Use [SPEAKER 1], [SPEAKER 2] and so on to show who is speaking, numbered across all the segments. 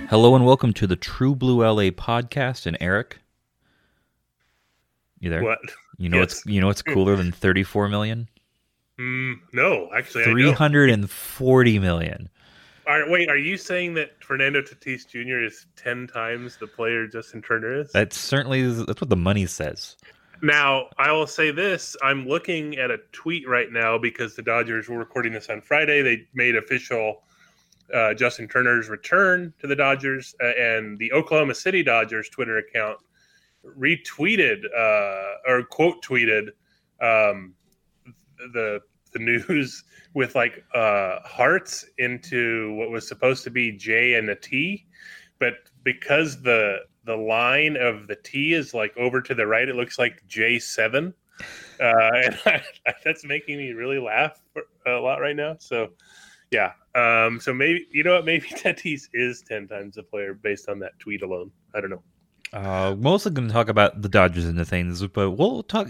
[SPEAKER 1] Hello and welcome to the True Blue LA podcast. And Eric, you there?
[SPEAKER 2] What?
[SPEAKER 1] You know what's cooler than 34 million?
[SPEAKER 2] No, actually,
[SPEAKER 1] 340 million.
[SPEAKER 2] Wait, are you saying that Fernando Tatis Jr. is 10 times the player Justin Turner is?
[SPEAKER 1] That's what the money says.
[SPEAKER 2] Now, I will say this. I'm looking at a tweet right now because the Dodgers were recording this on Friday. They made official Justin Turner's return to the Dodgers, and the Oklahoma City Dodgers Twitter account retweeted or quote tweeted the news with like hearts into what was supposed to be J and a T, but because the line of the T is like over to the right, it looks like J7, and that's making me really laugh a lot right now. So yeah, so maybe maybe Tatis is 10 times the player based on that tweet alone. I don't know.
[SPEAKER 1] Mostly going to talk about the Dodgers and the things, but we'll talk.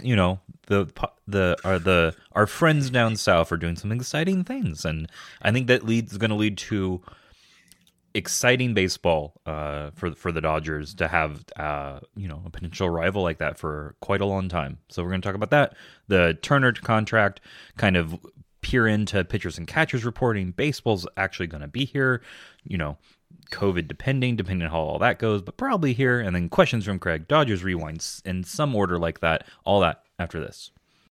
[SPEAKER 1] Our friends down south are doing some exciting things, and I think that is going to lead to exciting baseball for the Dodgers to have a potential rival like that for quite a long time. So we're going to talk about that. The Turner contract, kind of peer into pitchers and catchers reporting. Baseball's actually going to be here. COVID depending on how all that goes, but probably here. And then questions from Craig, Dodgers Rewinds in some order like that. All that after this.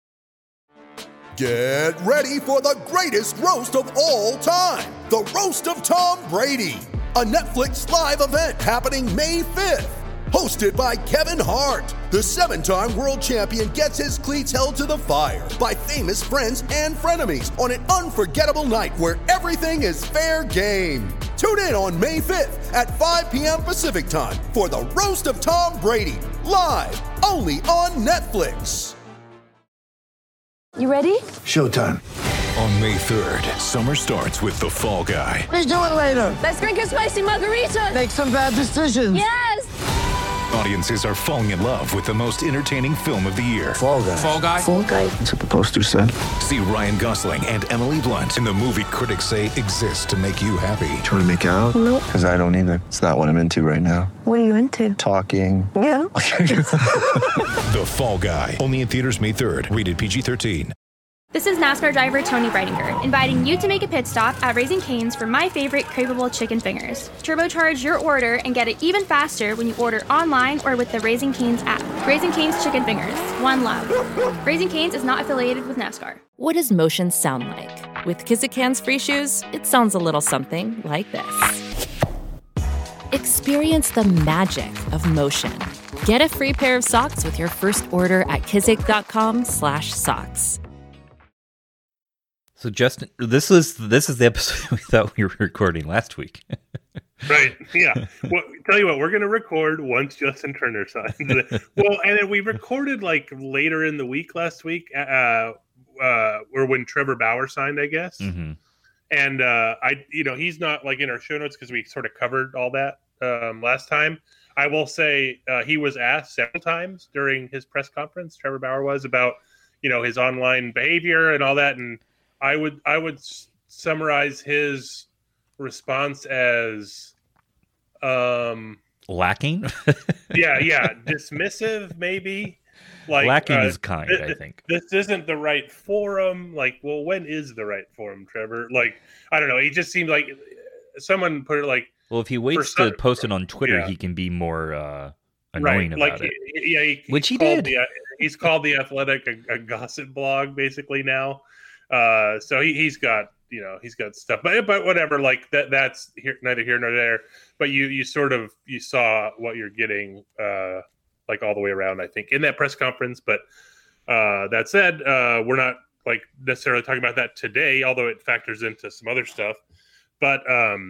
[SPEAKER 3] Get ready for the greatest roast of all time. The Roast of Tom Brady. A Netflix live event happening May 5th. Hosted by Kevin Hart. The 7-time world champion gets his cleats held to the fire by famous friends and frenemies on an unforgettable night where everything is fair game. Tune in on May 5th at 5 p.m. Pacific time for the Roast of Tom Brady, live only on Netflix.
[SPEAKER 4] You ready?
[SPEAKER 5] Showtime.
[SPEAKER 6] On May 3rd, summer starts with The Fall Guy.
[SPEAKER 5] Let's do it later.
[SPEAKER 4] Let's drink a spicy margarita.
[SPEAKER 5] Make some bad decisions.
[SPEAKER 4] Yes!
[SPEAKER 6] Audiences are falling in love with the most entertaining film of the year.
[SPEAKER 5] Fall Guy.
[SPEAKER 6] Fall Guy?
[SPEAKER 4] Fall Guy.
[SPEAKER 5] That's what the poster said.
[SPEAKER 6] See Ryan Gosling and Emily Blunt in the movie critics say exists to make you happy.
[SPEAKER 5] Trying to make it out?
[SPEAKER 4] Nope.
[SPEAKER 5] Because I don't either. It's not what I'm into right now.
[SPEAKER 4] What are you into?
[SPEAKER 5] Talking.
[SPEAKER 4] Yeah.
[SPEAKER 6] The Fall Guy. Only in theaters May 3rd. Rated PG-13.
[SPEAKER 7] This is NASCAR driver Tony Breidinger, inviting you to make a pit stop at Raising Cane's for my favorite craveable chicken fingers. Turbocharge your order and get it even faster when you order online or with the Raising Cane's app. Raising Cane's Chicken Fingers. One love. Raising Cane's is not affiliated with NASCAR.
[SPEAKER 8] What does motion sound like? With Kizikans free shoes, it sounds a little something like this. Experience the magic of motion. Get a free pair of socks with your first order at kizik.com/socks.
[SPEAKER 1] So Justin, this is the episode we thought we were recording last week.
[SPEAKER 2] Right? Yeah. Well, tell you what, we're going to record once Justin Turner signs. Well, and then we recorded like later in the week last week, or when Trevor Bauer signed, I guess.
[SPEAKER 1] Mm-hmm.
[SPEAKER 2] And he's not like in our show notes because we sort of covered all that last time. I will say he was asked several times during his press conference. Trevor Bauer was about his online behavior and all that, and I would summarize his response as
[SPEAKER 1] lacking.
[SPEAKER 2] yeah, dismissive maybe. Like
[SPEAKER 1] lacking is kind. I think
[SPEAKER 2] this isn't the right forum. Like, well, when is the right forum, Trevor? Like, I don't know. He just seemed like someone put it like.
[SPEAKER 1] Well, if he waits to post it on Twitter, he can be more annoying about it. Which he did.
[SPEAKER 2] He's called The Athletic a gossip blog basically now. So he's got stuff, but whatever. Like that's neither here nor there. But you saw what you're getting, like all the way around. I think in that press conference. But that said, we're not like necessarily talking about that today, although it factors into some other stuff. But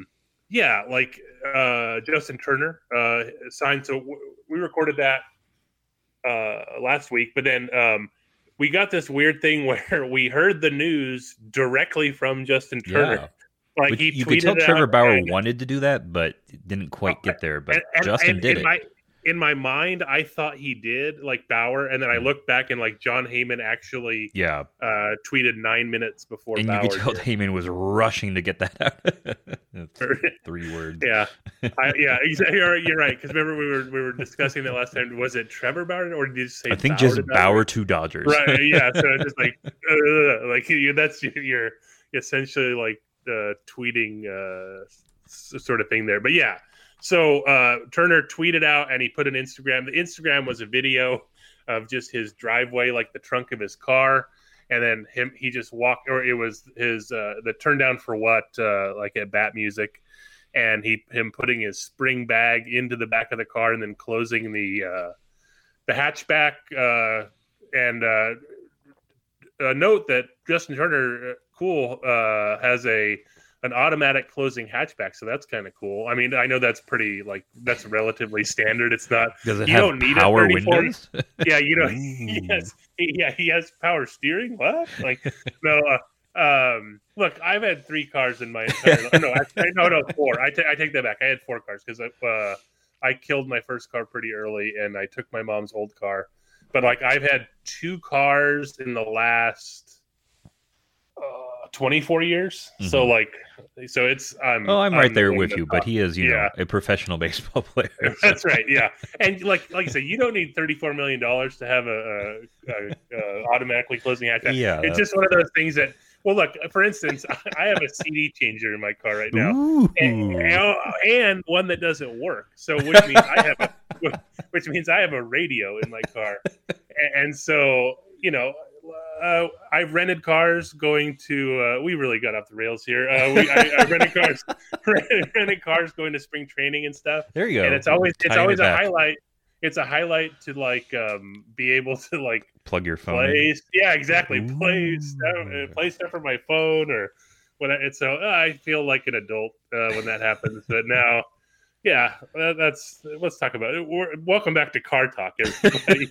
[SPEAKER 2] Justin Turner signed. So we recorded that last week, but then we got this weird thing where we heard the news directly from Justin Turner.
[SPEAKER 1] Yeah.
[SPEAKER 2] Like
[SPEAKER 1] you could tell Trevor Bauer wanted to do that, but didn't quite get there. But Justin did it.
[SPEAKER 2] in my mind, I thought he did, like Bauer, and then I looked back and like John Heyman actually tweeted 9 minutes before
[SPEAKER 1] and
[SPEAKER 2] Bauer
[SPEAKER 1] you could tell
[SPEAKER 2] did.
[SPEAKER 1] Heyman was rushing to get that out. 3 words.
[SPEAKER 2] Yeah, exactly. You're right. Because remember we were discussing that last time. Was it Trevor Bauer or did you say?
[SPEAKER 1] I think
[SPEAKER 2] Bauer
[SPEAKER 1] just Bauer to Dodgers.
[SPEAKER 2] Right. Yeah. So it's just like that's your essentially like tweeting sort of thing there. But yeah. So Turner tweeted out and he put an Instagram. The Instagram was a video of just his driveway, like the trunk of his car, and then he just walked, or it was his the turn down for what, like at bat music, and him putting his spring bag into the back of the car and then closing the hatchback. And a note that Justin Turner has an automatic closing hatchback, so that's kind of cool. I mean, I know that's pretty that's relatively standard. It's not.
[SPEAKER 1] Does it
[SPEAKER 2] you
[SPEAKER 1] have
[SPEAKER 2] don't need
[SPEAKER 1] power
[SPEAKER 2] a 34.
[SPEAKER 1] windows?
[SPEAKER 2] Yeah, you know. He has power steering. What? Like no. Look, I've had 3 cars in my entire. No, 4. I take that back. I had 4 cars because I killed my first car pretty early, and I took my mom's old car. But like, I've had 2 cars in the last 24 years. Mm-hmm. So it's I'm
[SPEAKER 1] right there with you, but he is a professional baseball player. So.
[SPEAKER 2] That's right. Yeah. And like I said, you don't need $34 million to have a automatically closing hatchback.
[SPEAKER 1] Yeah.
[SPEAKER 2] It's just one of those things that, well, look, for instance, I have a CD changer in my car right now, and one that doesn't work. So which means I have a radio in my car. And so, I've rented cars going to. We really got off the rails here. I rented cars going to spring training and stuff.
[SPEAKER 1] There you go.
[SPEAKER 2] And it's always a highlight. It's a highlight to be able to
[SPEAKER 1] plug your phone.
[SPEAKER 2] Yeah, exactly. Play stuff from my phone or what. So I feel like an adult when that happens. But now, yeah, let's talk about it. Welcome back to Car Talk, everybody.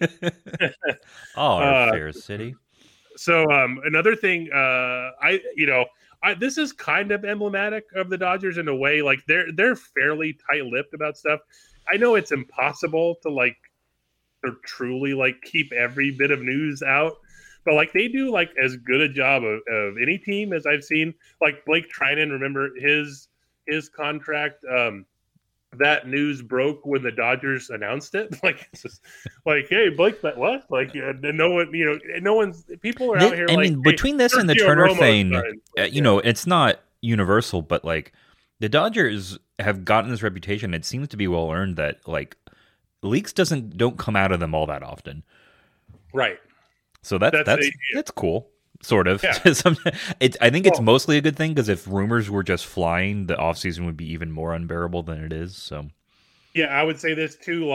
[SPEAKER 1] Fair City.
[SPEAKER 2] So another thing, this is kind of emblematic of the Dodgers in a way. Like they're fairly tight-lipped about stuff. I know it's impossible to truly keep every bit of news out, but they do as good a job of any team as I've seen. Like Blake Trinan, remember his contract. That news broke when the Dodgers announced it. It's just hey, Blake, what? No one, no one's. People are out here.
[SPEAKER 1] I mean, between this and the Turner thing, it's not universal, but the Dodgers have gotten this reputation. It seems to be well earned that leaks don't come out of them all that often.
[SPEAKER 2] Right.
[SPEAKER 1] So that's cool. Sort of. Yeah. I think it's mostly a good thing because if rumors were just flying, the offseason would be even more unbearable than it is. So,
[SPEAKER 2] yeah, I would say this too.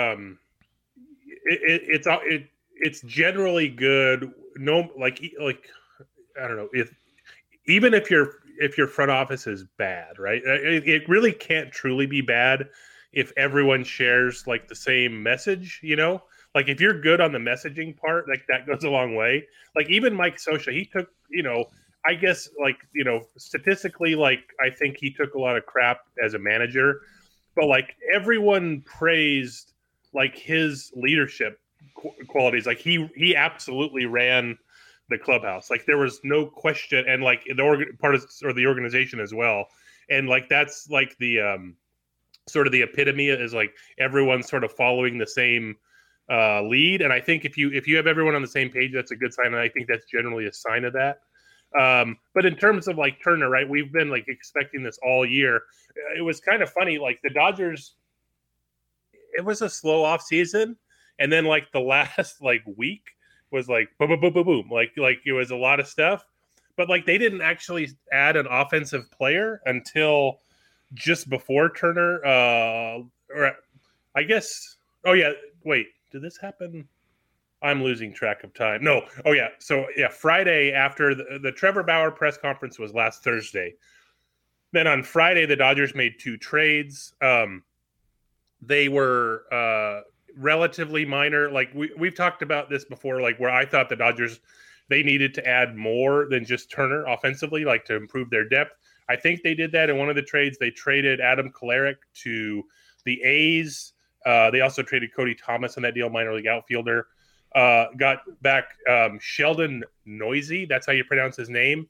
[SPEAKER 2] It's generally good. No, I don't know if your front office is bad, right? It really can't truly be bad if everyone shares the same message, if you're good on the messaging part, that goes a long way. Even Mike Scioscia, he took, I guess, statistically, I think he took a lot of crap as a manager, but everyone praised his leadership qualities. He absolutely ran the clubhouse. There was no question, and the organization as well. And that's the sort of the epitome is everyone's sort of following the same lead. And I think if you have everyone on the same page, that's a good sign. And I think that's generally a sign of that. But in terms of Turner, right, we've been expecting this all year. It was kind of funny. The Dodgers, it was a slow off season. And then the last week was boom, boom, boom, boom, boom. It was a lot of stuff, but they didn't actually add an offensive player until just before Turner, or I guess, wait, did this happen? I'm losing track of time. No. Oh, yeah. So, yeah, Friday after the Trevor Bauer press conference was last Thursday. Then on Friday, the Dodgers made 2 trades. They were relatively minor. We've talked about this before, where I thought the Dodgers, they needed to add more than just Turner offensively, to improve their depth. I think they did that in one of the trades. They traded Adam Kolarek to the A's. They also traded Cody Thomas in that deal, minor league outfielder. Got back Sheldon Neuse. That's how you pronounce his name.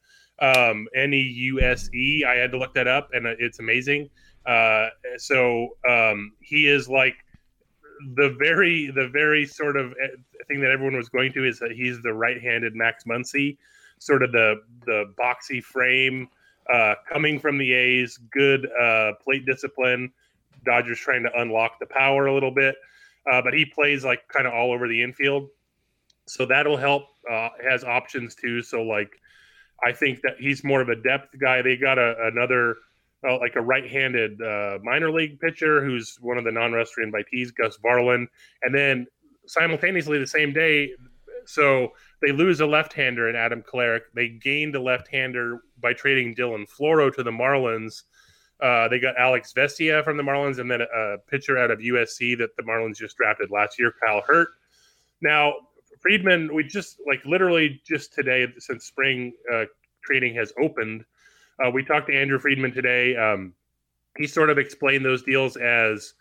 [SPEAKER 2] Neuse. I had to look that up, and it's amazing. So he is like the very sort of thing that everyone was going to is that he's the right-handed Max Muncy, sort of the boxy frame, coming from the A's, good plate discipline. Dodgers trying to unlock the power a little bit, but he plays like kind of all over the infield, so that'll help. Has options too, so like I think that he's more of a depth guy. They got another like a right-handed minor league pitcher who's one of the non-roster invitees, Gus Varland, and then simultaneously the same day, so they lose a left-hander in Adam Kolarek. They gained a left-hander by trading Dylan Floro to the Marlins. They got Alex Vestia from the Marlins, and then a pitcher out of USC that the Marlins just drafted last year, Kyle Hurt. Now, Friedman, we just literally just today, since spring training has opened, we talked to Andrew Friedman today. He sort of explained those deals as,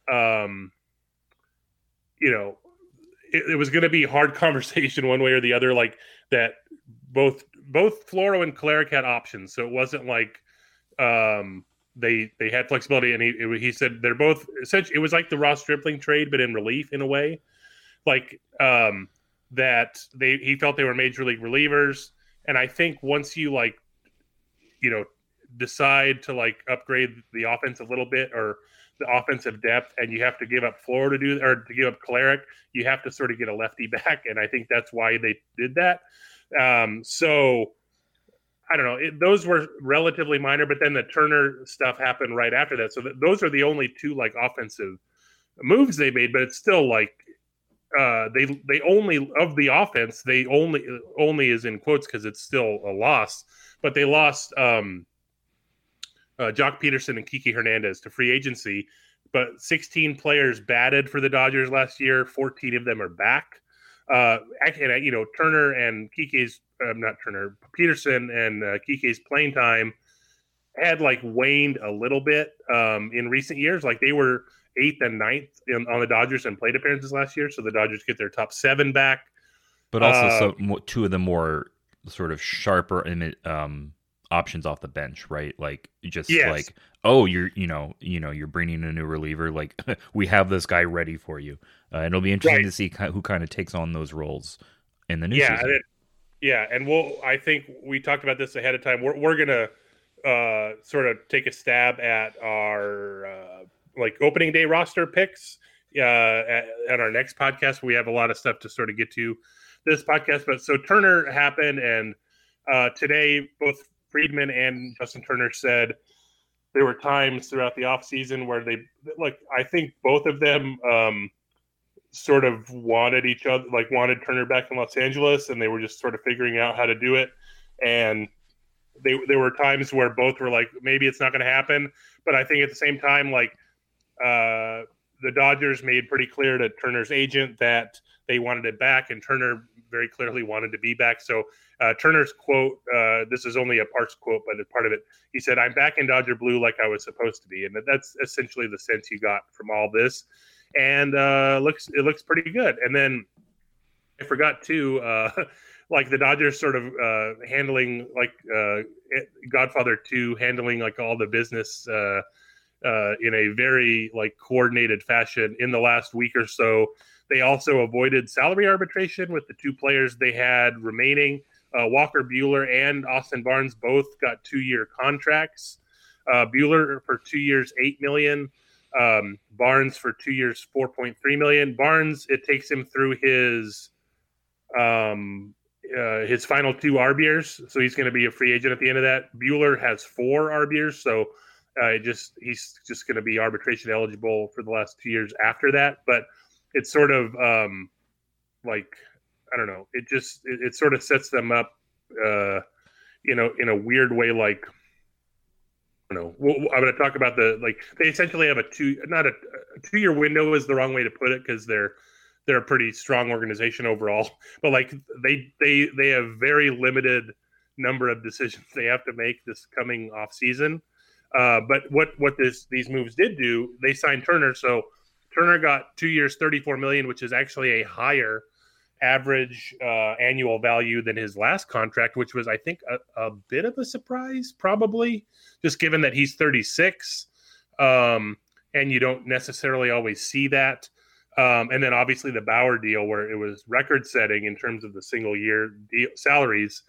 [SPEAKER 2] it was going to be a hard conversation one way or the other, like that both Floro and Kolarek had options. So it wasn't like they had flexibility. And he said they're both essentially, it was like the Ross Stripling trade, but in relief in a way, like that he felt they were major league relievers. And I think once you decide to upgrade the offense a little bit or the offensive depth, and you have to give up Floro to give up Kolarek, you have to sort of get a lefty back. And I think that's why they did that. So I don't know. Those were relatively minor, but then the Turner stuff happened right after that. So those are the only two offensive moves they made, but it's still they only of the offense, they only is in quotes because it's still a loss, but they lost Jock Peterson and Kike Hernandez to free agency, but 16 players batted for the Dodgers last year. 14 of them are back. Actually, Turner and Peterson and Kike's playing time had waned a little bit in recent years. Like they were 8th and 9th on the Dodgers in plate appearances last year. So the Dodgers get their top 7 back.
[SPEAKER 1] But also two of the more sort of sharper options off the bench, right? Like just you're bringing a new reliever. Like we have this guy ready for you. And it'll be interesting to see who kind of takes on those roles in the new season.
[SPEAKER 2] And I think we talked about this ahead of time. We're gonna sort of take a stab at our opening day roster picks at our next podcast. We have a lot of stuff to sort of get to this podcast, but so Turner happened, and today both Friedman and Justin Turner said there were times throughout the offseason where they I think both of them sort of wanted each other, wanted Turner back in Los Angeles, and they were just sort of figuring out how to do it. And there were times where both were like, maybe it's not going to happen. But I think at the same time, the Dodgers made pretty clear to Turner's agent that they wanted it back, and Turner very clearly wanted to be back. So Turner's quote, this is only a parts quote, but part of it, he said, "I'm back in Dodger blue like I was supposed to be." And that's essentially the sense you got from all this. And it looks pretty good. And then I forgot too, the Dodgers sort of handling Godfather 2, handling all the business in a very coordinated fashion in the last week or so. They also avoided salary arbitration with the 2 players they had remaining. Walker Buehler and Austin Barnes both got 2-year contracts. Buehler for 2 years, $8 million. Barnes for 2 years, $4.3 million. Barnes, it takes him through his final 2 ARB years, so he's going to be a free agent at the end of that. Buehler has 4 ARB years, so he's just going to be arbitration eligible for the last 2 years after that. But it's sort of I don't know. It sort of sets them up, in a weird way. I don't know. I'm going to talk about they essentially have a 2-year window is the wrong way to put it, because they're a pretty strong organization overall. But they have very limited number of decisions they have to make this coming off season. But what these moves did do, they signed Turner. So Turner got 2 years, $34 million, which is actually a higher average annual value than his last contract, which was, I think, a bit of a surprise, probably, just given that he's 36, and you don't necessarily always see that. And then obviously the Bauer deal, where it was record-setting in terms of the single-year salaries.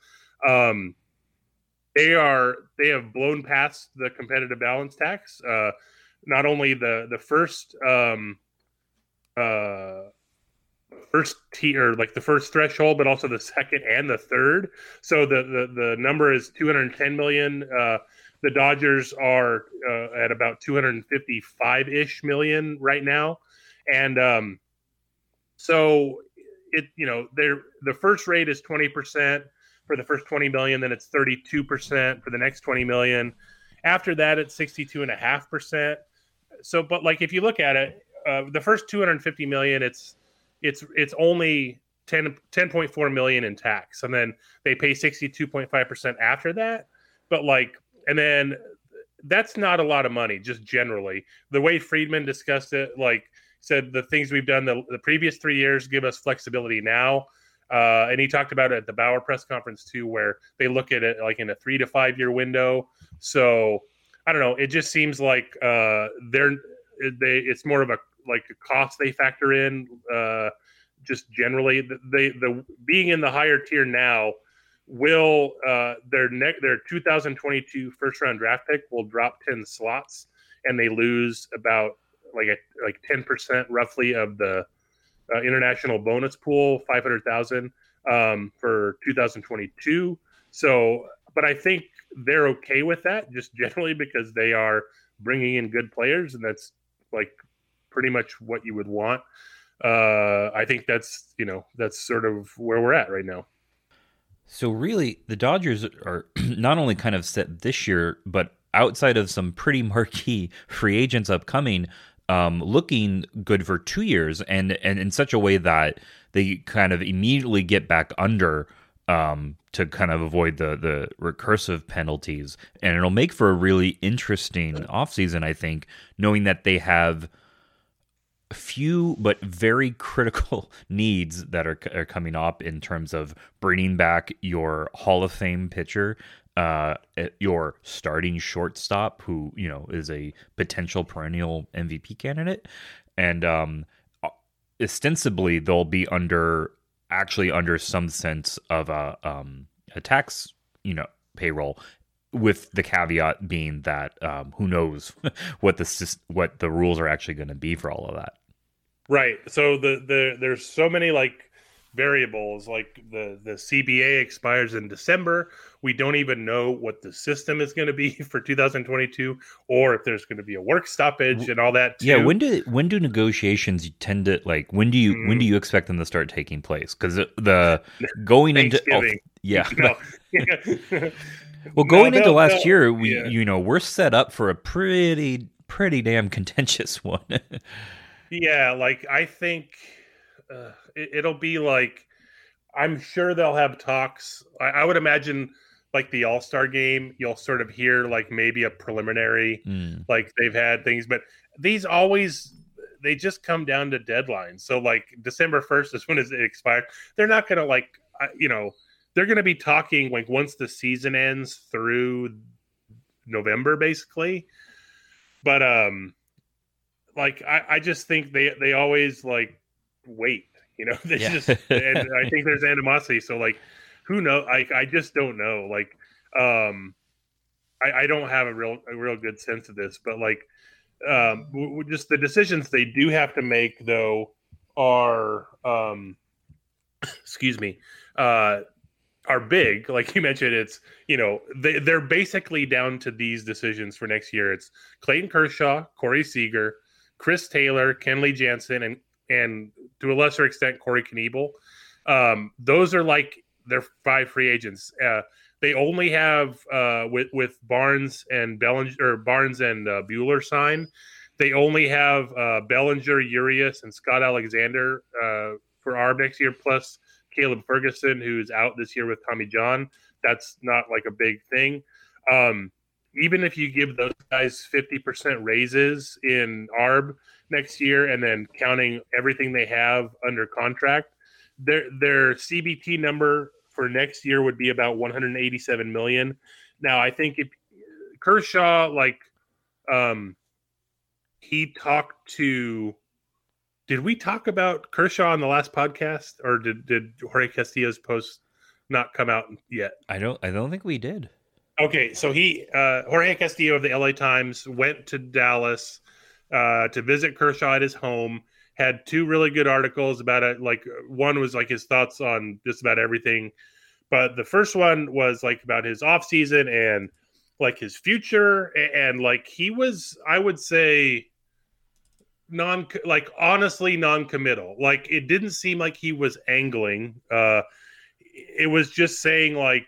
[SPEAKER 2] They have blown past the competitive balance tax. Not only the first tier, like the first threshold, but also the second and the third. So the number is 210 million. The Dodgers are at about 255-ish million right now. And so it, the first rate is 20% for the first 20 million, then it's 32% for the next 20 million. After that, it's 62.5%. So, but like if you look at it, the first 250 million, it's only 10.4 million in tax, and then they pay 62.5% after that. But and then that's not a lot of money, just generally. The way Friedman discussed it, said the things we've done the previous 3 years give us flexibility now. And he talked about it at the Bauer press conference too, where they look at it like in a 3 to 5 year window. So I don't know. It just seems like it's more of a cost they factor in. Just generally, the being in the higher tier now will their 2022 first round draft pick will drop 10 slots, and they lose about 10% roughly of the international bonus pool, 500,000 for 2022. So, but I think they're okay with that, just generally because they are bringing in good players, and that's pretty much what you would want. I think that's sort of where we're at right now.
[SPEAKER 1] So really, the Dodgers are not only kind of set this year, but outside of some pretty marquee free agents upcoming, looking good for 2 years, and in such a way that they kind of immediately get back under to kind of avoid the recursive penalties. And it'll make for a really interesting offseason, I think, knowing that they have few but very critical needs that are coming up in terms of bringing back your Hall of Fame pitcher, your starting shortstop, who is a potential perennial MVP candidate, and ostensibly they'll be under some sense of a tax payroll, with the caveat being that who knows what the rules are actually going to be for all of that.
[SPEAKER 2] Right. So there's so many variables. The CBA expires in December. We don't even know what the system is going to be for 2022, or if there's going to be a work stoppage and all that too.
[SPEAKER 1] Yeah. When do negotiations tend to when do you expect them to start taking place? Because the going into well, going into last year, we're set up for a pretty damn contentious one.
[SPEAKER 2] Yeah, I think it'll be I'm sure they'll have talks. I would imagine the All-Star game, you'll sort of hear maybe a preliminary, they've had things, but these they just come down to deadlines. So December 1st is when it expired. They're not going to they're going to be talking once the season ends through November, basically. But I just think they always wait, just, and I think there's animosity. So who knows? I just don't know. I don't have a real good sense of this, but just the decisions they do have to make though are, excuse me, are big. Like you mentioned, it's, they're basically down to these decisions for next year. It's Clayton Kershaw, Corey Seager, Chris Taylor, Kenley Jansen, and to a lesser extent, Corey Knebel. Those are their 5 free agents. They only have with Barnes and Buehler signed. They only have Bellinger, Urias, and Scott Alexander for ARB next year, plus Caleb Ferguson, who's out this year with Tommy John. That's not a big thing. Even if you give those guys 50% raises in ARB, next year, and then counting everything they have under contract, their CBT number for next year would be about 187 million. Now, I think if Kershaw, he talked to. Did we talk about Kershaw on the last podcast, or did Jorge Castillo's post not come out yet?
[SPEAKER 1] I don't think we did.
[SPEAKER 2] Okay, so Jorge Castillo of the LA Times went to Dallas to visit Kershaw at his home. Had two really good articles about it. Like, one was like his thoughts on just about everything, but the first one was like about his offseason and like his future, and like he was, I would say, honestly non-committal. Like, it didn't seem like he was angling. It was just saying like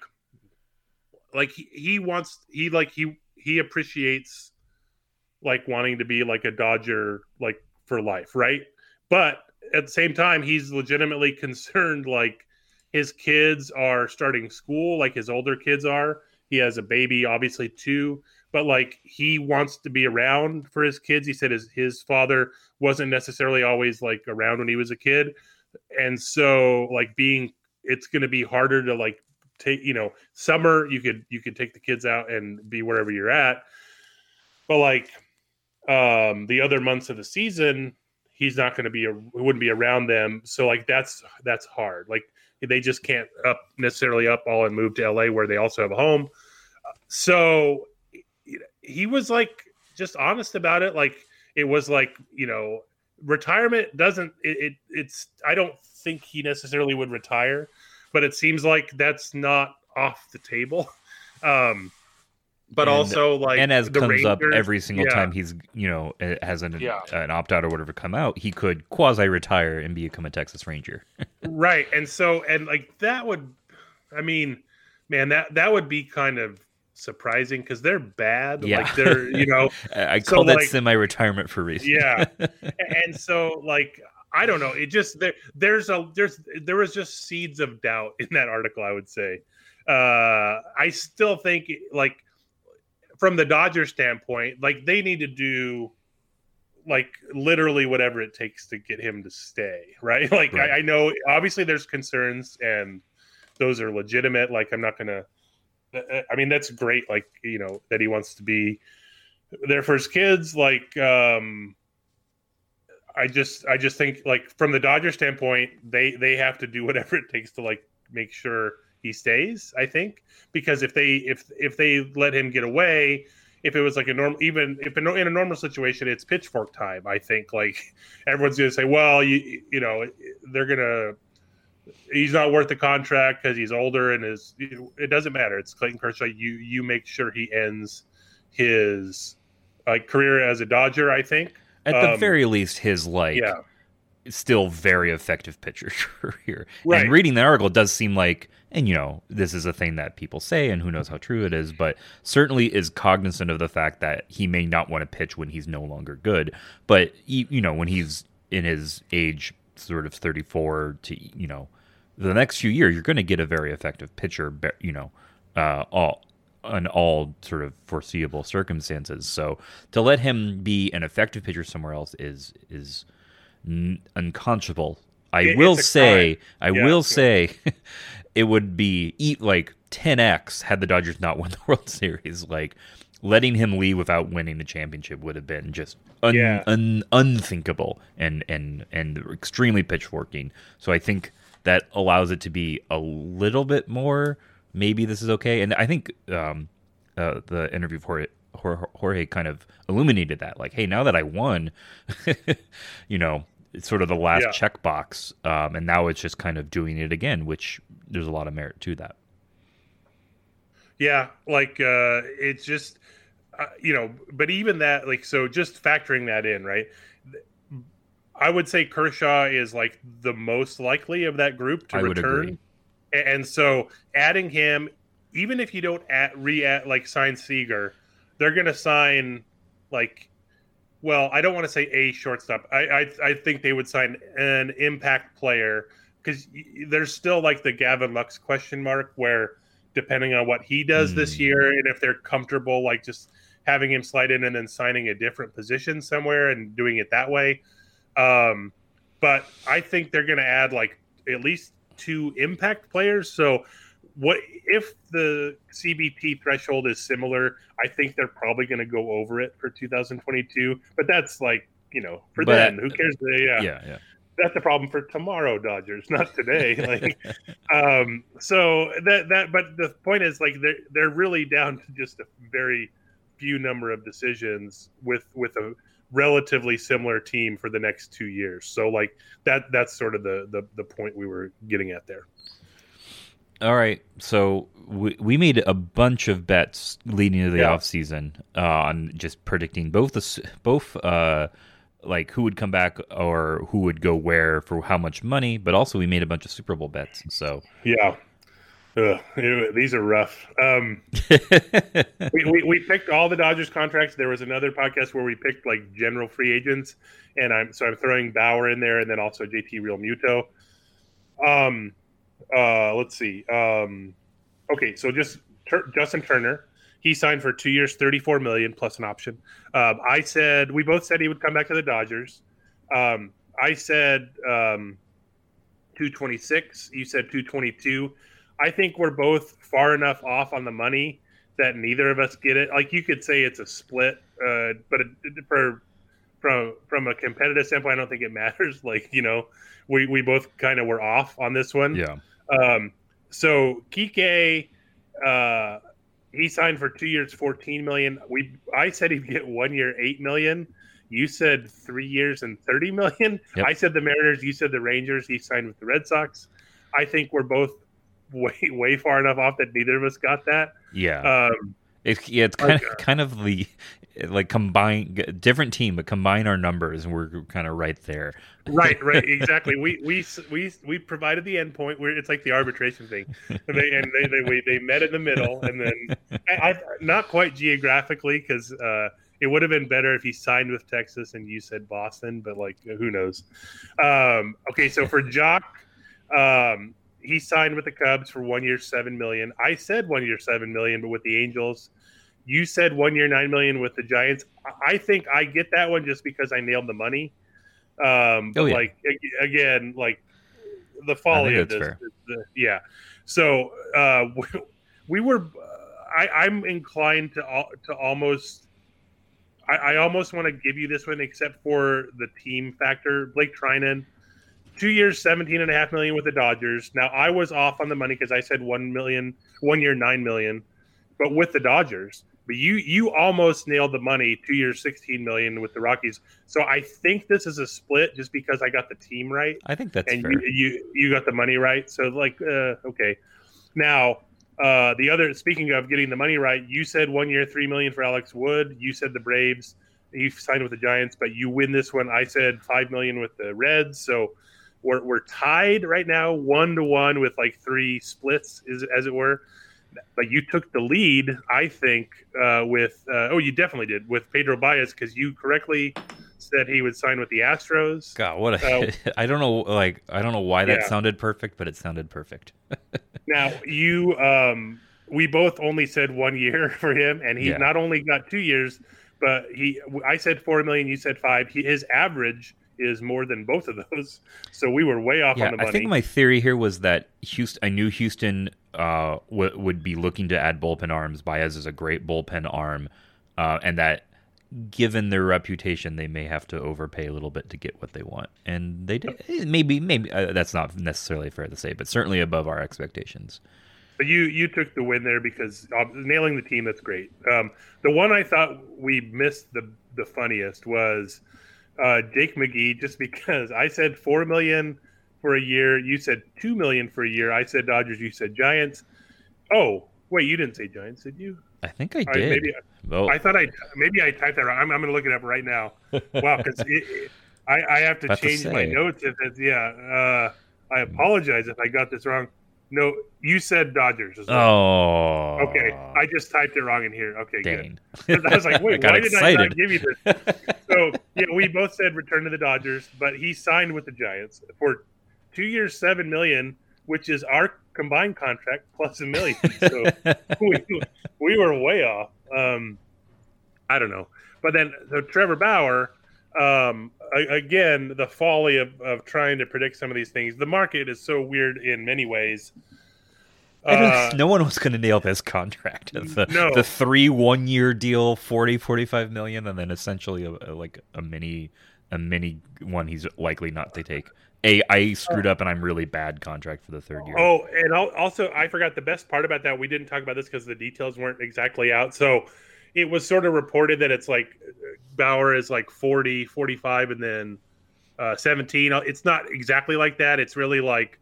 [SPEAKER 2] he appreciates like wanting to be like a Dodger like for life, right? But at the same time, he's legitimately concerned like his kids are starting school, like his older kids are. He has a baby, obviously, too. But like he wants to be around for his kids. He said his father wasn't necessarily always like around when he was a kid. And so like it's going to be harder to like take, summer, you could take the kids out and be wherever you're at. But like the other months of the season, he's not going to wouldn't be around them. So like that's hard. Like they just can't necessarily up all and move to LA where they also have a home. So he was like just honest about it. Like it was like, retirement it's I don't think he necessarily would retire, but it seems like that's not off the table. But also like,
[SPEAKER 1] and as comes
[SPEAKER 2] Rangers,
[SPEAKER 1] up every single time he's, has an opt-out or whatever come out, he could quasi-retire and become a Texas Ranger.
[SPEAKER 2] Right. And so, and like that would, I mean, man, that would be kind of surprising because they're bad.
[SPEAKER 1] Yeah.
[SPEAKER 2] Like they're,
[SPEAKER 1] I call that like, semi-retirement for a reason.
[SPEAKER 2] Yeah. And so like, I don't know. It just, there was just seeds of doubt in that article, I would say. I still think like, from the Dodgers standpoint, like they need to do like literally whatever it takes to get him to stay, right? Like right. I know obviously there's concerns and those are legitimate. Like I'm not gonna, I mean that's great. Like that he wants to be there for his kids. Like I just think like from the Dodgers standpoint, they have to do whatever it takes to like make sure he stays, I think, because if they let him get away, if it was like a normal, even if in a normal situation, it's pitchfork time. I think like everyone's going to say, well, they're going to, he's not worth the contract because he's older and it doesn't matter. It's Clayton Kershaw. You make sure he ends his career as a Dodger, I think.
[SPEAKER 1] At the very least, his still very effective pitcher career. Right. And reading the article, it does seem like, and this is a thing that people say, and who knows how true it is, but certainly is cognizant of the fact that he may not want to pitch when he's no longer good. But when he's in his age, sort of 34 to the next few years, you're going to get a very effective pitcher. All sort of foreseeable circumstances. So to let him be an effective pitcher somewhere else is unconscionable. I will say it would be like 10x had the Dodgers not won the World Series. Like letting him leave without winning the championship would have been just unthinkable and extremely pitchforking. So I think that allows it to be a little bit more. Maybe this is okay. And I think the interview for Jorge kind of illuminated that. Like, hey, now that I won, it's sort of the last checkbox, and now it's just kind of doing it again, which there's a lot of merit to that.
[SPEAKER 2] Yeah, like it's just, but even that, like, so just factoring that in, right? I would say Kershaw is like the most likely of that group to return.
[SPEAKER 1] Agree.
[SPEAKER 2] And so adding him, even if you don't sign Seager, they're going to sign like, well, I don't want to say a shortstop. I think they would sign an impact player because there's still like the Gavin Lux question mark where depending on what he does this year and if they're comfortable like just having him slide in and then signing a different position somewhere and doing it that way. But I think they're going to add like at least 2 impact players. So what if the CBP threshold is similar? I think they're probably going to go over it for 2022. But that's like, for then, who cares?
[SPEAKER 1] Yeah.
[SPEAKER 2] That's the problem for tomorrow, Dodgers, not today. Like, so that. But the point is, like, they're really down to just a very few number of decisions with a relatively similar team for the next 2 years. So, like, that's sort of the point we were getting at there.
[SPEAKER 1] All right, so we made a bunch of bets leading into the offseason on just predicting both like who would come back or who would go where for how much money, but also we made a bunch of Super Bowl bets. So
[SPEAKER 2] these are rough. We picked all the Dodgers contracts. There was another podcast where we picked like general free agents, and I'm throwing Bauer in there, and then also JT Realmuto. Let's see. Okay, so just Justin Turner. He signed for 2 years, $34 million plus an option. We both said he would come back to the Dodgers. I said 226. You said 222. I think we're both far enough off on the money that neither of us get it. Like, you could say it's a split, but from a competitive standpoint, I don't think it matters. Like, we both kind of were off on this one.
[SPEAKER 1] Yeah.
[SPEAKER 2] So Kike, he signed for 2 years, $14 million. I said he'd get 1 year, $8 million. You said 3 years and $30 million.
[SPEAKER 1] Yep.
[SPEAKER 2] I said the Mariners. You said the Rangers. He signed with the Red Sox. I think we're both way far enough off that neither of us got that.
[SPEAKER 1] Yeah. It's kind of the like combine different team, but combine our numbers, and we're kind of right there.
[SPEAKER 2] Right, exactly. We provided the endpoint where it's like the arbitration thing, they met in the middle, and then I not quite geographically because it would have been better if he signed with Texas and you said Boston, but like who knows? Okay, so for Jock, he signed with the Cubs for 1 year, $7 million. I said 1 year, $7 million, but with the Angels. You said 1 year, $9 million with the Giants. I think I get that one just because I nailed the money. Like again, like the folly of this. So we were. I'm inclined to almost. I almost want to give you this one, except for the team factor. Blake Trinan, 2 years, $17.5 million with the Dodgers. Now I was off on the money because I said 1 year, $9 million, but with the Dodgers. But you almost nailed the money, 2 years, $16 million with the Rockies. So I think this is a split just because I got the team right.
[SPEAKER 1] I think that's fair.
[SPEAKER 2] You got the money right. So like, okay. Now, the other, speaking of getting the money right, you said 1 year, $3 million for Alex Wood. You said the Braves. You signed with the Giants, but you win this one. I said $5 million with the Reds. So we're tied right now, 1-1 with like 3 splits, as it were. But you took the lead, I think, with you definitely did with Pedro Baez, because you correctly said he would sign with the Astros.
[SPEAKER 1] God, what I don't know why that sounded perfect, but it sounded perfect.
[SPEAKER 2] Now we both only said 1 year for him, and he not only got 2 years, but I said $4 million, you said $5 million. His average is more than both of those, so we were way off on the money.
[SPEAKER 1] I think my theory here was that I knew Houston would be looking to add bullpen arms. Baez is a great bullpen arm, and that given their reputation, they may have to overpay a little bit to get what they want, and they did. Maybe that's not necessarily fair to say, but certainly above our expectations.
[SPEAKER 2] But you took the win there because nailing the team, that's great. The one I thought we missed the funniest was Jake McGee, just because I said $4 million for a year, you said $2 million for a year. I said Dodgers, you said Giants. Oh, wait, you didn't say Giants, did you?
[SPEAKER 1] I think I did.
[SPEAKER 2] I thought I typed that wrong. I'm going to look it up right now. Wow, because I have to change my notes. I apologize if I got this wrong. No, you said Dodgers as well.
[SPEAKER 1] Oh.
[SPEAKER 2] Okay, I just typed it wrong in here. Okay,
[SPEAKER 1] dang.
[SPEAKER 2] Good. I was like, wait, why did I not give you this? So, we both said return to the Dodgers, but he signed with the Giants for 2 years, $7 million, which is our combined contract plus $1 million. So we were way off. I don't know. But then so Trevor Bauer, again, the folly of trying to predict some of these things. The market is so weird in many ways.
[SPEAKER 1] No one was going to nail this contract. The 3 1-year deal, 45 million, and then essentially a mini one he's likely not to take. I screwed up and I'm really bad contract for the 3rd year.
[SPEAKER 2] Oh, and also I forgot the best part about that. We didn't talk about this because the details weren't exactly out. So it was sort of reported that it's like Bauer is like 40, 45, and then 17. It's not exactly like that. It's really like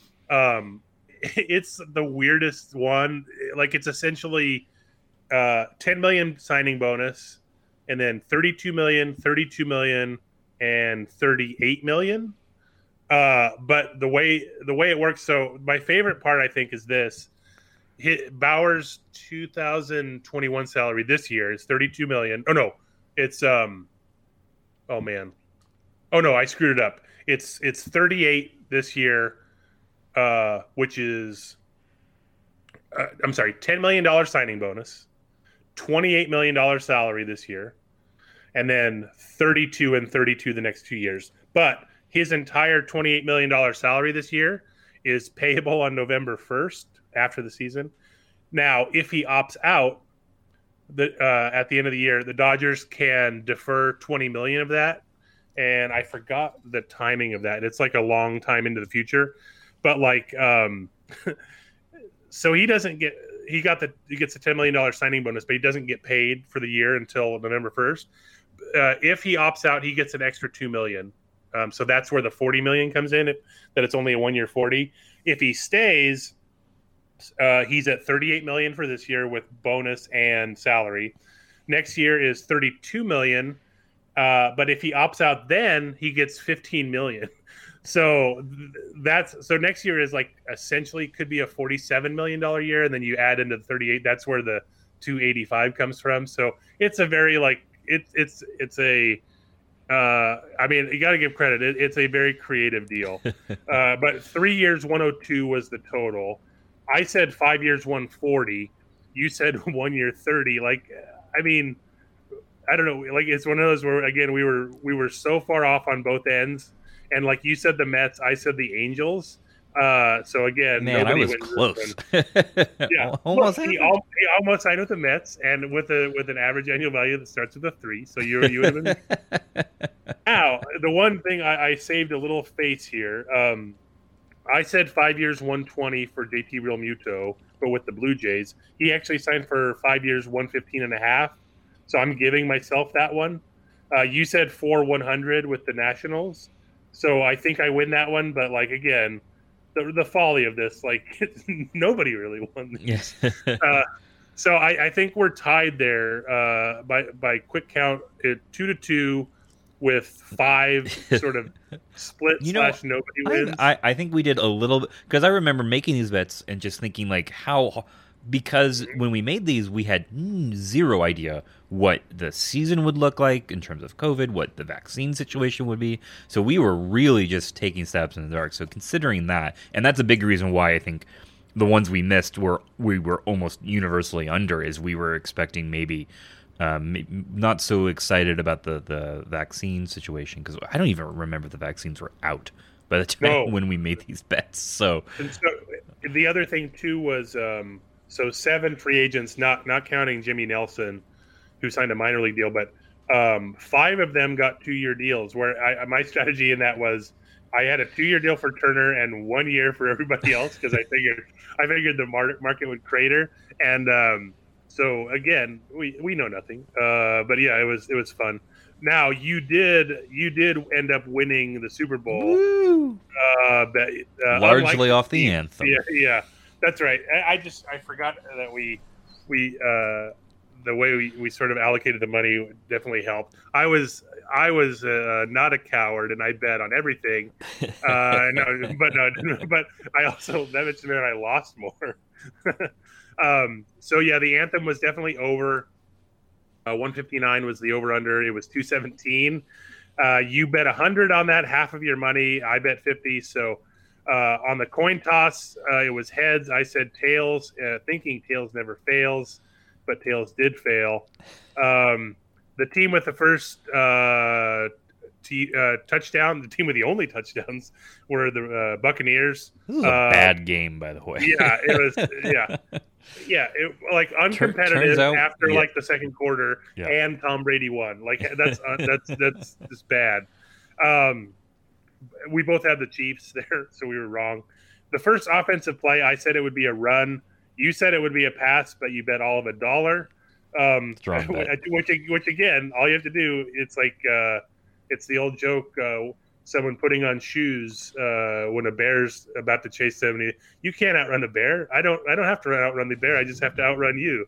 [SPEAKER 2] it's the weirdest one. Like it's essentially 10 million signing bonus, and then 32 million, 32 million, and 38 million. But the way it works, so my favorite part I think is this. Bauer's 2021 salary this year is 32 million. Oh no, it's oh man. Oh no, I screwed it up. It's 38 this year, which is I'm sorry, $10 million signing bonus, $28 million salary this year, and then 32 and 32 the next 2 years. But his entire $28 million salary this year is payable on November 1st after the season. Now, if he opts out at the end of the year, the Dodgers can defer $20 million of that. And I forgot the timing of that. It's like a long time into the future. But like, so he doesn't get, he gets a $10 million signing bonus, but he doesn't get paid for the year until November 1st. If he opts out, he gets an extra $2 million. So that's where the $40 million comes in, that it's only a 1 year 40. If he stays, he's at $38 million for this year with bonus and salary. Next year is $32 million. But if he opts out, then he gets $15 million. So next year is like essentially could be a $47 million year. And then you add into the 38, that's where the 285 comes from. So it's a very I mean, you got to give credit. It's a very creative deal. But 3 years, 102 was the total. I said 5 years, 140. You said 1 year, 30. Like, I mean, I don't know. Like, it's one of those where, again, we were so far off on both ends. And like you said, the Mets, I said the Angels. So again,
[SPEAKER 1] man, I was close.
[SPEAKER 2] Yeah, almost. He almost signed with the Mets, and with an average annual value that starts with a 3. So you would have been. Now, the one thing I saved a little face here. I said 5 years, 120 for JT Realmuto, but with the Blue Jays, he actually signed for 5 years, 115.5. So I'm giving myself that one. You said 100 with the Nationals, so I think I win that one. But like again. The folly of this, like nobody really won this.
[SPEAKER 1] Yes.
[SPEAKER 2] So I think we're tied there by quick count at 2-2 with 5 sort of split / nobody wins.
[SPEAKER 1] I think we did a little bit because I remember making these bets and just thinking like because when we made these, we had zero idea what the season would look like in terms of COVID, what the vaccine situation would be. So we were really just taking stabs in the dark. So considering that, and that's a big reason why I think the ones we missed we were almost universally under, is we were expecting maybe not so excited about the vaccine situation, because I don't even remember the vaccines were out by the time when we made these bets. So
[SPEAKER 2] the other thing too was so 7 free agents, not counting Jimmy Nelson, who signed a minor league deal, but 5 of them got 2-year deals. Where my strategy in that was I had a 2-year deal for Turner and 1 year for everybody else, because I figured the market would crater. And so again, we know nothing, but yeah, it was fun. Now you did end up winning the Super Bowl,
[SPEAKER 1] largely off the anthem.
[SPEAKER 2] Yeah. That's right. I forgot that we the way we sort of allocated the money definitely helped. I was not a coward, and I bet on everything. But I also that meant I lost more. So yeah, the anthem was definitely over. 159 was the over under. It was 217. You bet 100 on that, half of your money. I bet 50. So. On the coin toss, it was heads. I said tails, thinking tails never fails. but tails did fail. The team with the first touchdown, the team with the only touchdowns, were the Buccaneers.
[SPEAKER 1] This was a bad game, by the way.
[SPEAKER 2] Yeah, it was. Yeah, it, like uncompetitive
[SPEAKER 1] out,
[SPEAKER 2] after like the second quarter, and Tom Brady won. Like that's just bad. We both had the Chiefs there, so we were wrong. The first offensive play, I said it would be a run. You said it would be a pass, but you bet all of $1. Which again, all you have to do, it's like it's the old joke. Someone putting on shoes when a bear's about to chase somebody. You can't outrun a bear. I don't have to outrun the bear. I just have to outrun you.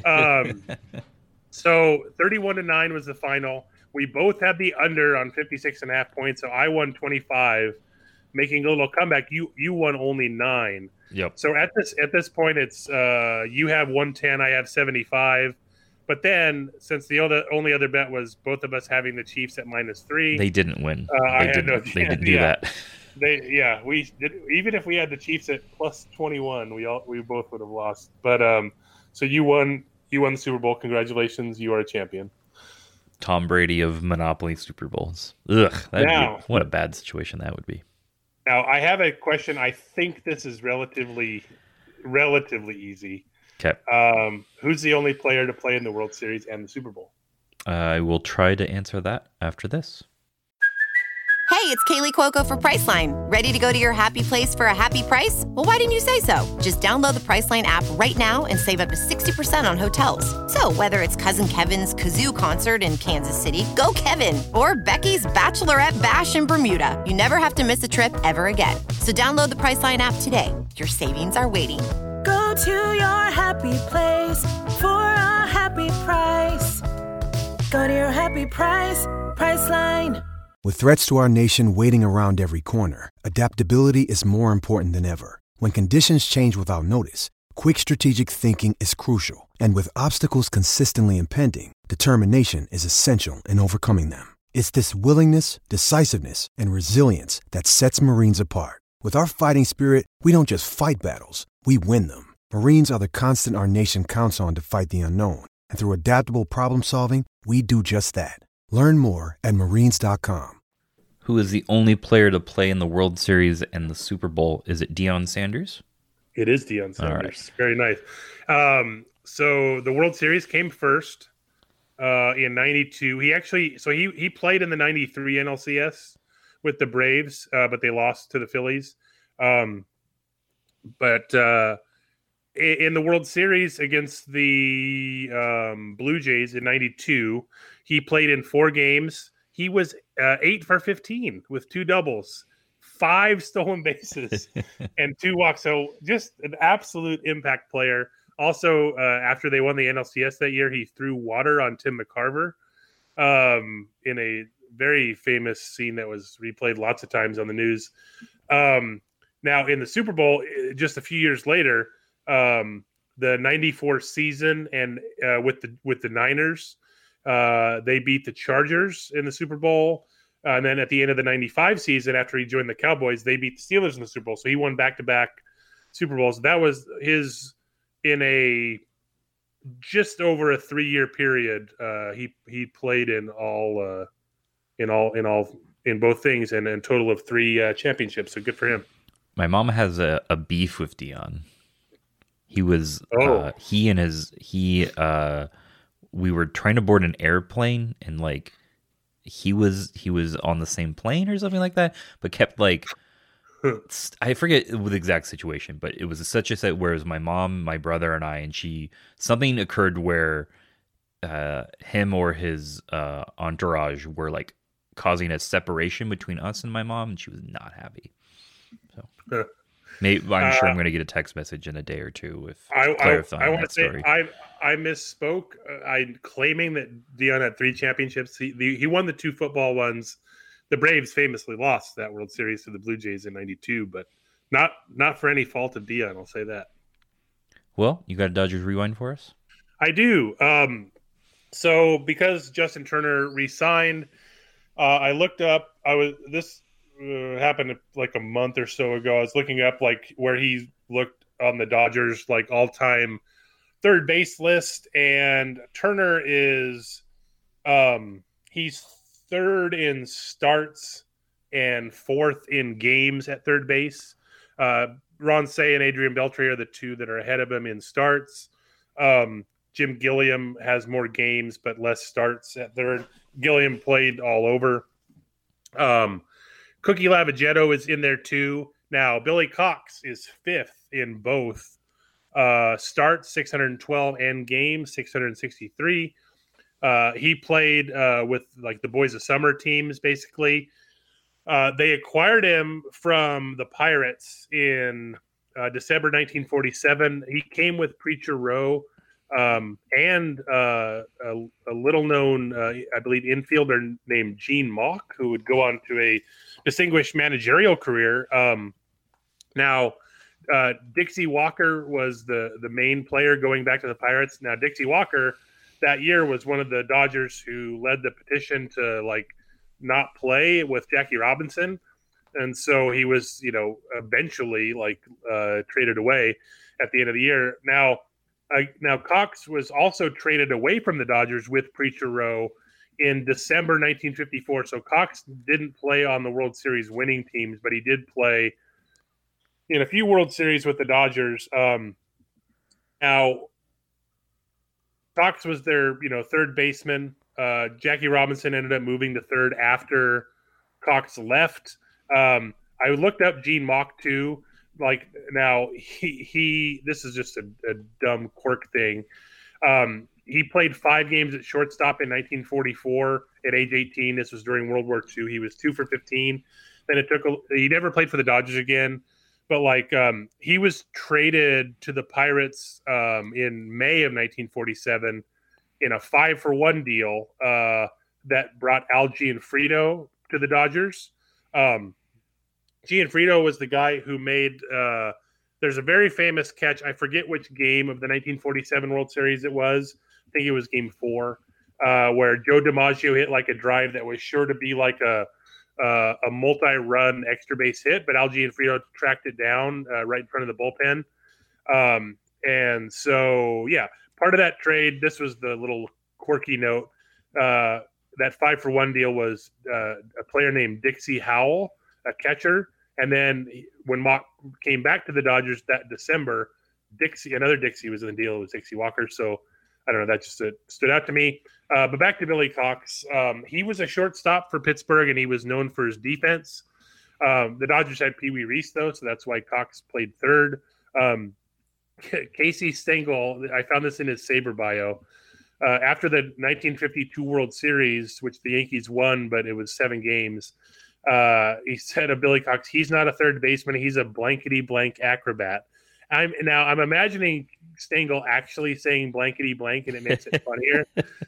[SPEAKER 2] So 31-9 was the final. We both had the under on 56.5 points. So I won 25, making a little comeback. You won only 9.
[SPEAKER 1] Yep.
[SPEAKER 2] So at this point, it's you have 110. I have 75. But then, since the only other bet was both of us having the Chiefs at -3,
[SPEAKER 1] they didn't win. They didn't do that.
[SPEAKER 2] We did. Even if we had the Chiefs at +21, we both would have lost. But so you won the Super Bowl. Congratulations, you are a champion.
[SPEAKER 1] Tom Brady of Monopoly Super Bowls. Ugh, what a bad situation that would be.
[SPEAKER 2] Now I have a question. I think this is relatively easy.
[SPEAKER 1] Okay.
[SPEAKER 2] Who's the only player to play in the World Series and the Super Bowl?
[SPEAKER 1] I will try to answer that after this.
[SPEAKER 9] Hey, it's Kaylee Cuoco for Priceline. Ready to go to your happy place for a happy price? Well, why didn't you say so? Just download the Priceline app right now and save up to 60% on hotels. So whether it's Cousin Kevin's Kazoo Concert in Kansas City, go Kevin, or Becky's Bachelorette Bash in Bermuda, you never have to miss a trip ever again. So download the Priceline app today. Your savings are waiting.
[SPEAKER 10] Go to your happy place for a happy price. Go to your happy price, Priceline.
[SPEAKER 11] With threats to our nation waiting around every corner, adaptability is more important than ever. When conditions change without notice, quick strategic thinking is crucial. And with obstacles consistently impending, determination is essential in overcoming them. It's this willingness, decisiveness, and resilience that sets Marines apart. With our fighting spirit, we don't just fight battles, we win them. Marines are the constant our nation counts on to fight the unknown. And through adaptable problem solving, we do just that. Learn more at Marines.com.
[SPEAKER 1] Who is the only player to play in the World Series and the Super Bowl? Is it Deion Sanders?
[SPEAKER 2] It is Deion Sanders. Right. Very nice. So the World Series came first in 92. He played in the 93 NLCS with the Braves, but they lost to the Phillies. But in the World Series against the Blue Jays in 92, he played in 4 games. He was 8 for 15 with 2 doubles, 5 stolen bases, and 2 walks. So just an absolute impact player. Also, after they won the NLCS that year, he threw water on Tim McCarver in a very famous scene that was replayed lots of times on the news. Now, in the Super Bowl, just a few years later, the 94 season and with the Niners, they beat the Chargers in the Super Bowl. And then at the end of the 95 season, after he joined the Cowboys, they beat the Steelers in the Super Bowl. So he won back-to-back Super Bowls. That was his in a just over a 3-year period. He played in both things and a total of 3 championships. So good for him.
[SPEAKER 1] My mom has a beef with Deion. He was we were trying to board an airplane and like he was on the same plane or something like that, but kept like I forget the exact situation, but it was such a set where it was my mom, my brother, and I, and something occurred where him or his entourage were like causing a separation between us and my mom, and she was not happy. So maybe I'm sure I'm going to get a text message in a day or two with clarifying
[SPEAKER 2] I want
[SPEAKER 1] that
[SPEAKER 2] to say
[SPEAKER 1] story.
[SPEAKER 2] I misspoke. I claiming that Deion had 3 championships. He won the 2 football ones. The Braves famously lost that World Series to the Blue Jays in 92, but not for any fault of Deion. I'll say that. Well,
[SPEAKER 1] you got a Dodgers rewind for us?
[SPEAKER 2] I do. So because Justin Turner re-signed, I looked up. This happened like a month or so ago. I was looking up like where he looked on the Dodgers like all-time third base list, and Turner is he's third in starts and fourth in games at third base. Ron Cey and Adrian Beltre are the two that are ahead of him in starts. Jim Gilliam has more games but less starts at third. Gilliam played all over. Cookie Lavagetto is in there too. Now, Billy Cox is fifth in both starts, 612, and games, 663. He played with like the Boys of Summer teams, basically. They acquired him from the Pirates in December 1947. He came with Preacher Rowe and a little-known, I believe, infielder named Gene Mauch, who would go on to a distinguished managerial career. Now, Dixie Walker was the main player going back to the Pirates. Now, Dixie Walker that year was one of the Dodgers who led the petition to not play with Jackie Robinson, and so he was eventually traded away at the end of the year. Now Cox was also traded away from the Dodgers with Preacher Rowe in December 1954. So Cox didn't play on the World Series winning teams, but he did play in a few World Series with the Dodgers. Now, Cox was their, third baseman. Jackie Robinson ended up moving to third after Cox left. I looked up Gene Mauch too. Now he this is just a dumb quirk thing. He played 5 games at shortstop in 1944 at age 18. This was during World War II. He was 2 for 15. Then he never played for the Dodgers again. But he was traded to the Pirates in May of 1947 in a 5-for-1 deal that brought Al Gianfrido to the Dodgers. Gianfrido was the guy who made there's a very famous catch. I forget which game of the 1947 World Series it was. I think it was Game 4, where Joe DiMaggio hit a drive that was sure to be a multi-run extra base hit, but Al Gianfrido tracked it down right in front of the bullpen. And so, part of that trade, this was the little quirky note. That 5-for-1 deal was a player named Dixie Howell, a catcher. And then when Mauch came back to the Dodgers that December, another Dixie was in the deal. It was Dixie Walker. So I don't know. That just stood out to me. But back to Billy Cox. He was a shortstop for Pittsburgh, and he was known for his defense. The Dodgers had Pee Wee Reese, though, so that's why Cox played third. Casey Stengel, I found this in his Sabre bio. After the 1952 World Series, which the Yankees won, but it was 7 games, he said of Billy Cox, he's not a third baseman. He's a blankety-blank acrobat. I'm imagining Stengel actually saying blankety blank, and it makes it funnier.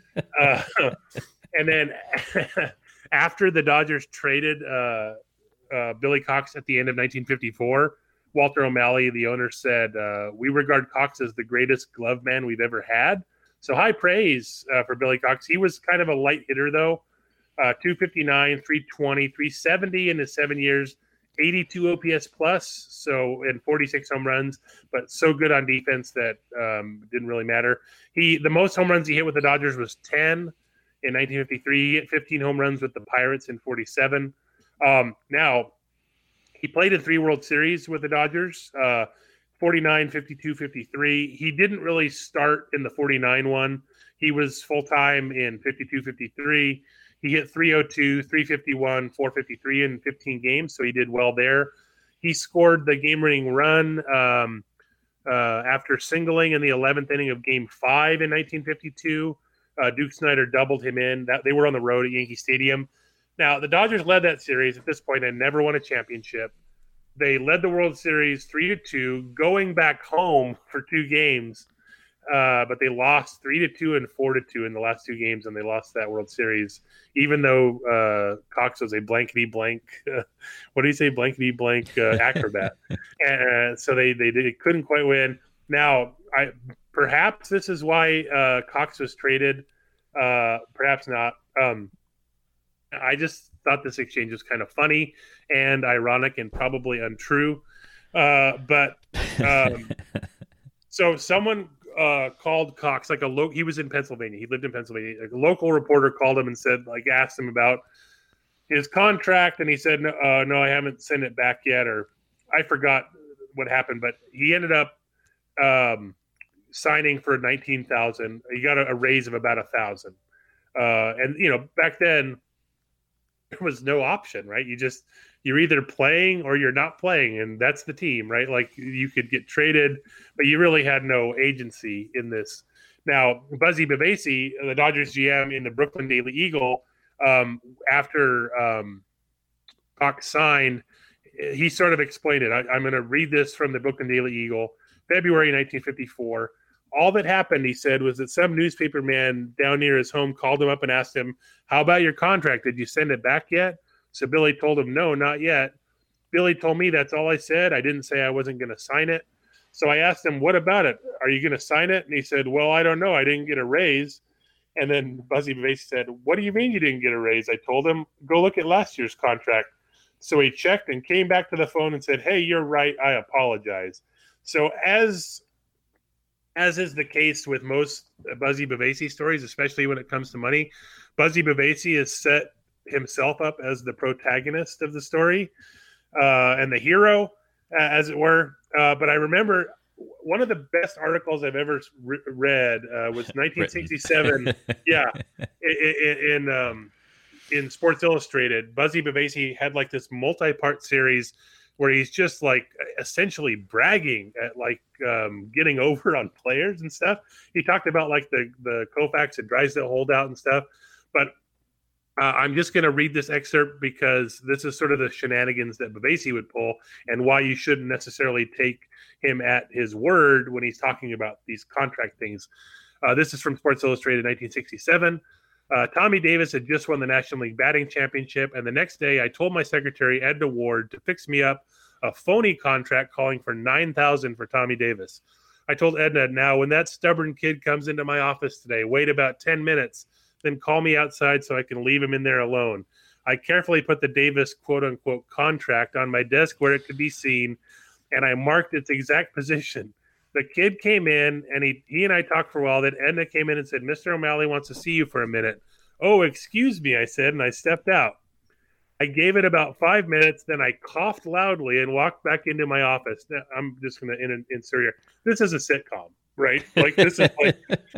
[SPEAKER 2] And then after the Dodgers traded Billy Cox at the end of 1954, Walter O'Malley, the owner, said, "We regard Cox as the greatest glove man we've ever had." So high praise for Billy Cox. He was kind of a light hitter, though. 259, 320, 370 in his 7 years. 82 OPS plus, so and 46 home runs, but so good on defense that didn't really matter. The most home runs he hit with the Dodgers was 10 in 1953. He hit 15 home runs with the Pirates in 47. Now, he played in 3 World Series with the Dodgers, 49, 52, 53. He didn't really start in the 49 one. He was full-time in 52, 53. He hit 302, 351, 453 in 15 games, so he did well there. He scored the game-winning run after singling in the 11th inning of Game 5 in 1952. Duke Snider doubled him in. They were on the road at Yankee Stadium. Now, the Dodgers led that series at this point and never won a championship. They led the World Series 3-2, going back home for 2 games. But they lost 3-2 and 4-2 in the last 2 games, and they lost that World Series, even though Cox was a blankety-blank, what do you say, blankety-blank acrobat. And so they couldn't quite win. Now, perhaps this is why Cox was traded. Perhaps not. I just thought this exchange was kind of funny and ironic and probably untrue. So someone called Cox, like he was in Pennsylvania. He lived in Pennsylvania. Like a local reporter called him and said, like, asked him about his contract, and he said, no, I haven't sent it back yet, or I forgot what happened, but he ended up signing for $19,000. He got a raise of about $1,000. And back then there was no option, right? You're either playing or you're not playing, and that's the team, right? Like you could get traded, but you really had no agency in this. Now, Buzzy Bavasi, the Dodgers GM in the Brooklyn Daily Eagle, after Cox signed, he sort of explained it. I'm going to read this from the Brooklyn Daily Eagle, February 1954. All that happened, he said, was that some newspaper man down near his home called him up and asked him, how about your contract? Did you send it back yet? So Billy told him, no, not yet. Billy told me that's all I said. I didn't say I wasn't going to sign it. So I asked him, what about it? Are you going to sign it? And he said, well, I don't know. I didn't get a raise. And then Buzzy Bavasi said, what do you mean you didn't get a raise? I told him, go look at last year's contract. So he checked and came back to the phone and said, hey, you're right. I apologize. So as is the case with most Buzzy Bavasi stories, especially when it comes to money, Buzzy Bavasi has set himself up as the protagonist of the story and the hero, as it were. But I remember one of the best articles I've ever read was 1967. Yeah, in Sports Illustrated, Buzzy Bavasi had like this multi-part series where he's just like essentially bragging at like getting over on players and stuff. He talked about like the Koufax and Drysdale holdout and stuff. But I'm just going to read this excerpt because this is sort of the shenanigans that Bavasi would pull and why you shouldn't necessarily take him at his word when he's talking about these contract things. This is from Sports Illustrated 1967. Tommy Davis had just won the National League Batting Championship, and the next day I told my secretary, Edna Ward, to fix me up a phony contract calling for $9,000 for Tommy Davis. I told Edna, now when that stubborn kid comes into my office today, wait about 10 minutes, then call me outside so I can leave him in there alone. I carefully put the Davis quote-unquote contract on my desk where it could be seen, and I marked its exact position. The kid came in, and he and I talked for a while. Then Edna came in and said, Mr. O'Malley wants to see you for a minute. Oh, excuse me, I said, and I stepped out. I gave it about 5 minutes, then I coughed loudly and walked back into my office. Now, I'm just going to insert here. This is a sitcom, right? Like this is like,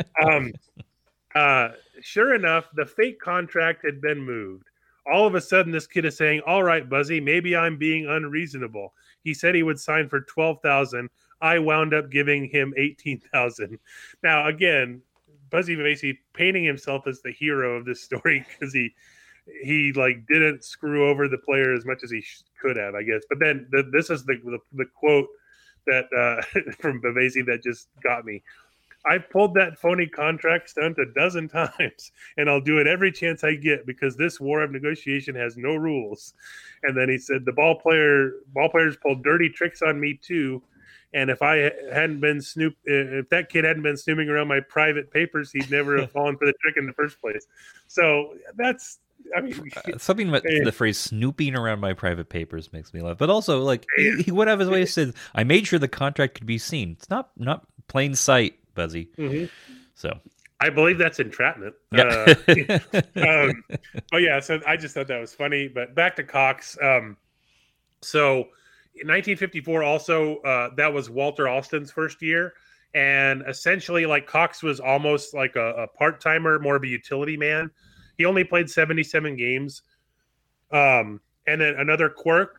[SPEAKER 2] sure enough, the fake contract had been moved. All of a sudden, this kid is saying, all right, Buzzy, maybe I'm being unreasonable. He said he would sign for $12,000. I wound up giving him $18,000. Now, again, Buzzy Bavasi painting himself as the hero of this story because he like didn't screw over the player as much as he could have, I guess. But then this is the quote that from Bavasi that just got me. I've pulled that phony contract stunt a dozen times, and I'll do it every chance I get because this war of negotiation has no rules. And then he said the ballplayers pulled dirty tricks on me too. And if that kid hadn't been snooping around my private papers, he'd never have fallen for the trick in the first place. So that's, I mean,
[SPEAKER 1] something about the phrase "snooping around my private papers" makes me laugh. But also, like, he went out of his way and said, "I made sure the contract could be seen." It's not plain sight, Buzzy. Mm-hmm. So
[SPEAKER 2] I believe that's entrapment.
[SPEAKER 1] Yeah.
[SPEAKER 2] Oh yeah. So I just thought that was funny. But back to Cox. So. In 1954, also, that was Walter Alston's first year. And essentially, like, Cox was almost like a part-timer, more of a utility man. He only played 77 games. And then another quirk.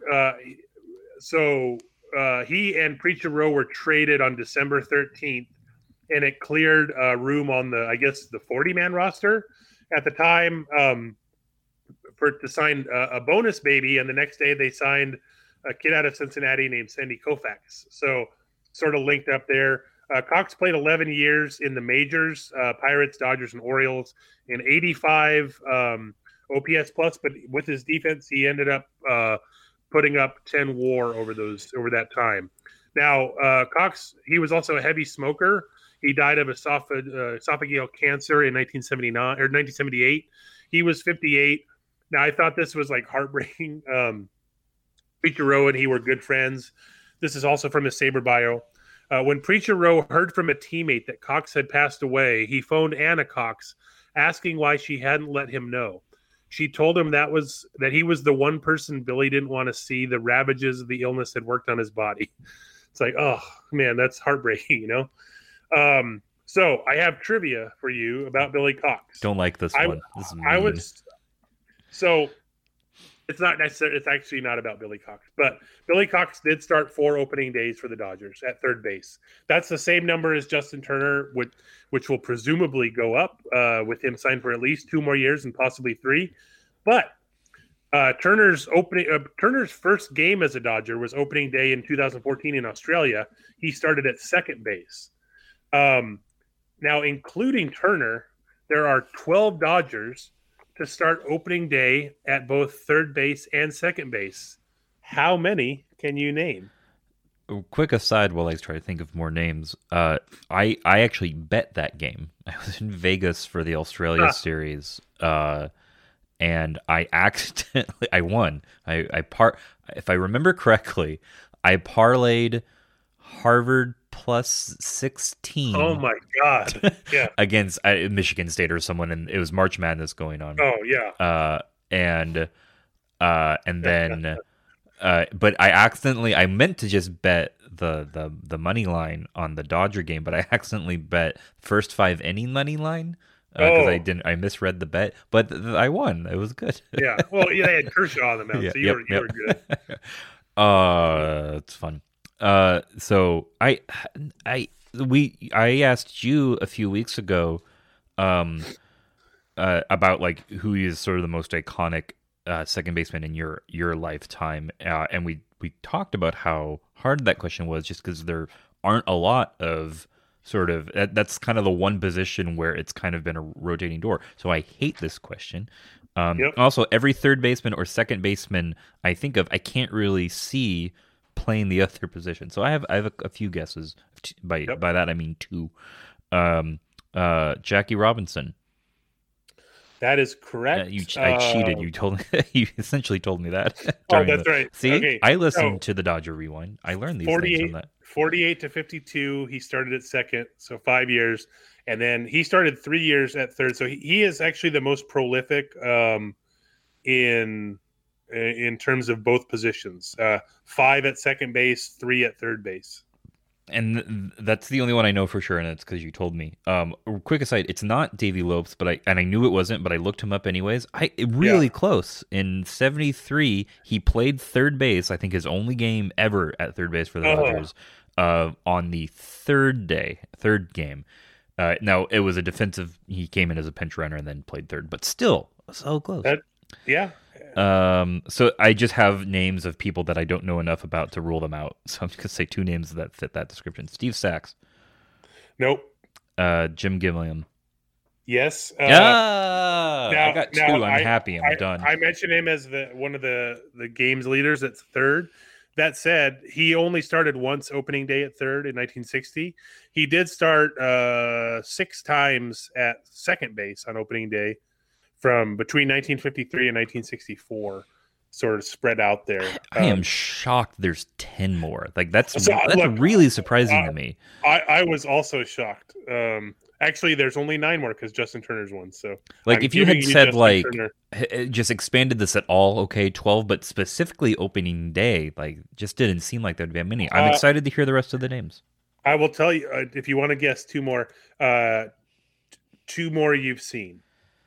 [SPEAKER 2] He and Preacher Row were traded on December 13th, and it cleared room on the 40-man roster at the time to sign a bonus baby. And the next day they signed a kid out of Cincinnati named Sandy Koufax. So sort of linked up there. Cox played 11 years in the majors, Pirates, Dodgers, and Orioles, in 85 OPS plus, but with his defense, he ended up putting up 10 WAR over that time. Now, Cox, he was also a heavy smoker. He died of esophageal cancer in 1978. He was 58. Now, I thought this was like heartbreaking. Preacher Row and he were good friends. This is also from his Saber bio. When Preacher Rowe heard from a teammate that Cox had passed away, he phoned Anna Cox, asking why she hadn't let him know. She told him that he was the one person Billy didn't want to see. The ravages of the illness had worked on his body. It's like, oh man, that's heartbreaking, you know? So I have trivia for you about Billy Cox.
[SPEAKER 1] Don't like this one. This is mean.
[SPEAKER 2] So it's not necessarily, it's actually not about Billy Cox, but Billy Cox did start 4 opening days for the Dodgers at third base. That's the same number as Justin Turner, which will presumably go up with him signed for at least 2 more years and possibly 3. But Turner's first game as a Dodger was opening day in 2014 in Australia. He started at second base. Now, including Turner, there are 12 Dodgers to start opening day at both third base and second base. How many can you name?
[SPEAKER 1] Quick aside while I try to think of more names. I actually bet that game. I was in Vegas for the Australia series, and I accidentally I won. If I remember correctly, I parlayed Harvard plus 16.
[SPEAKER 2] Oh my God! Yeah,
[SPEAKER 1] against Michigan State or someone, and it was March Madness going on.
[SPEAKER 2] Oh yeah.
[SPEAKER 1] And then, but I meant to just bet the money line on the Dodger game, but I accidentally bet first 5 inning money line because I misread the bet, but I won. It was good.
[SPEAKER 2] Yeah. Well, yeah, they had Kershaw on the mound, so you were good.
[SPEAKER 1] It's fun. So I asked you a few weeks ago, about like who is sort of the most iconic second baseman in your lifetime, and we talked about how hard that question was, just because there aren't a lot of sort of that's kind of the one position where it's kind of been a rotating door. So I hate this question. Also, every third baseman or second baseman I think of, I can't really see playing the other position. So I have a few guesses. By that I mean 2. Jackie Robinson.
[SPEAKER 2] That is correct.
[SPEAKER 1] I cheated. You told me. You essentially told me that.
[SPEAKER 2] That's right.
[SPEAKER 1] See,
[SPEAKER 2] okay.
[SPEAKER 1] I listened to the Dodger Rewind. I learned these things from that.
[SPEAKER 2] 48 to 52. He started at second, so 5 years, and then he started 3 years at third. So he is actually the most prolific in terms of both positions. 5 at second base, 3 at third base.
[SPEAKER 1] And that's the only one I know for sure, and it's because you told me. Quick aside, it's not Davey Lopes, but I knew it wasn't, but I looked him up anyways. Close. In 73, he played third base, I think his only game ever at third base for the Dodgers, on the third game. Now, it was a defensive, he came in as a pinch runner and then played third, but still, so close. So I just have names of people that I don't know enough about to rule them out. So I'm just going to say 2 names that fit that description. Steve Sachs.
[SPEAKER 2] Nope.
[SPEAKER 1] Jim Gilliam.
[SPEAKER 2] Yes.
[SPEAKER 1] I got 2. I'm happy. I'm done.
[SPEAKER 2] I mentioned him as one of the game's leaders at third. That said, he only started once opening day at third in 1960. He did start 6 times at second base on opening day from between 1953 and 1964, sort of spread out there.
[SPEAKER 1] I am shocked there's 10 more. Like that's really surprising to me.
[SPEAKER 2] I was also shocked. Actually, there's only 9 more because Justin Turner's one. So,
[SPEAKER 1] like, if you had said just expanded this at all, okay, 12, but specifically opening day, like, just didn't seem like there'd be that many. I'm excited to hear the rest of the names.
[SPEAKER 2] I will tell you if you want to guess 2 more. 2 more you've seen.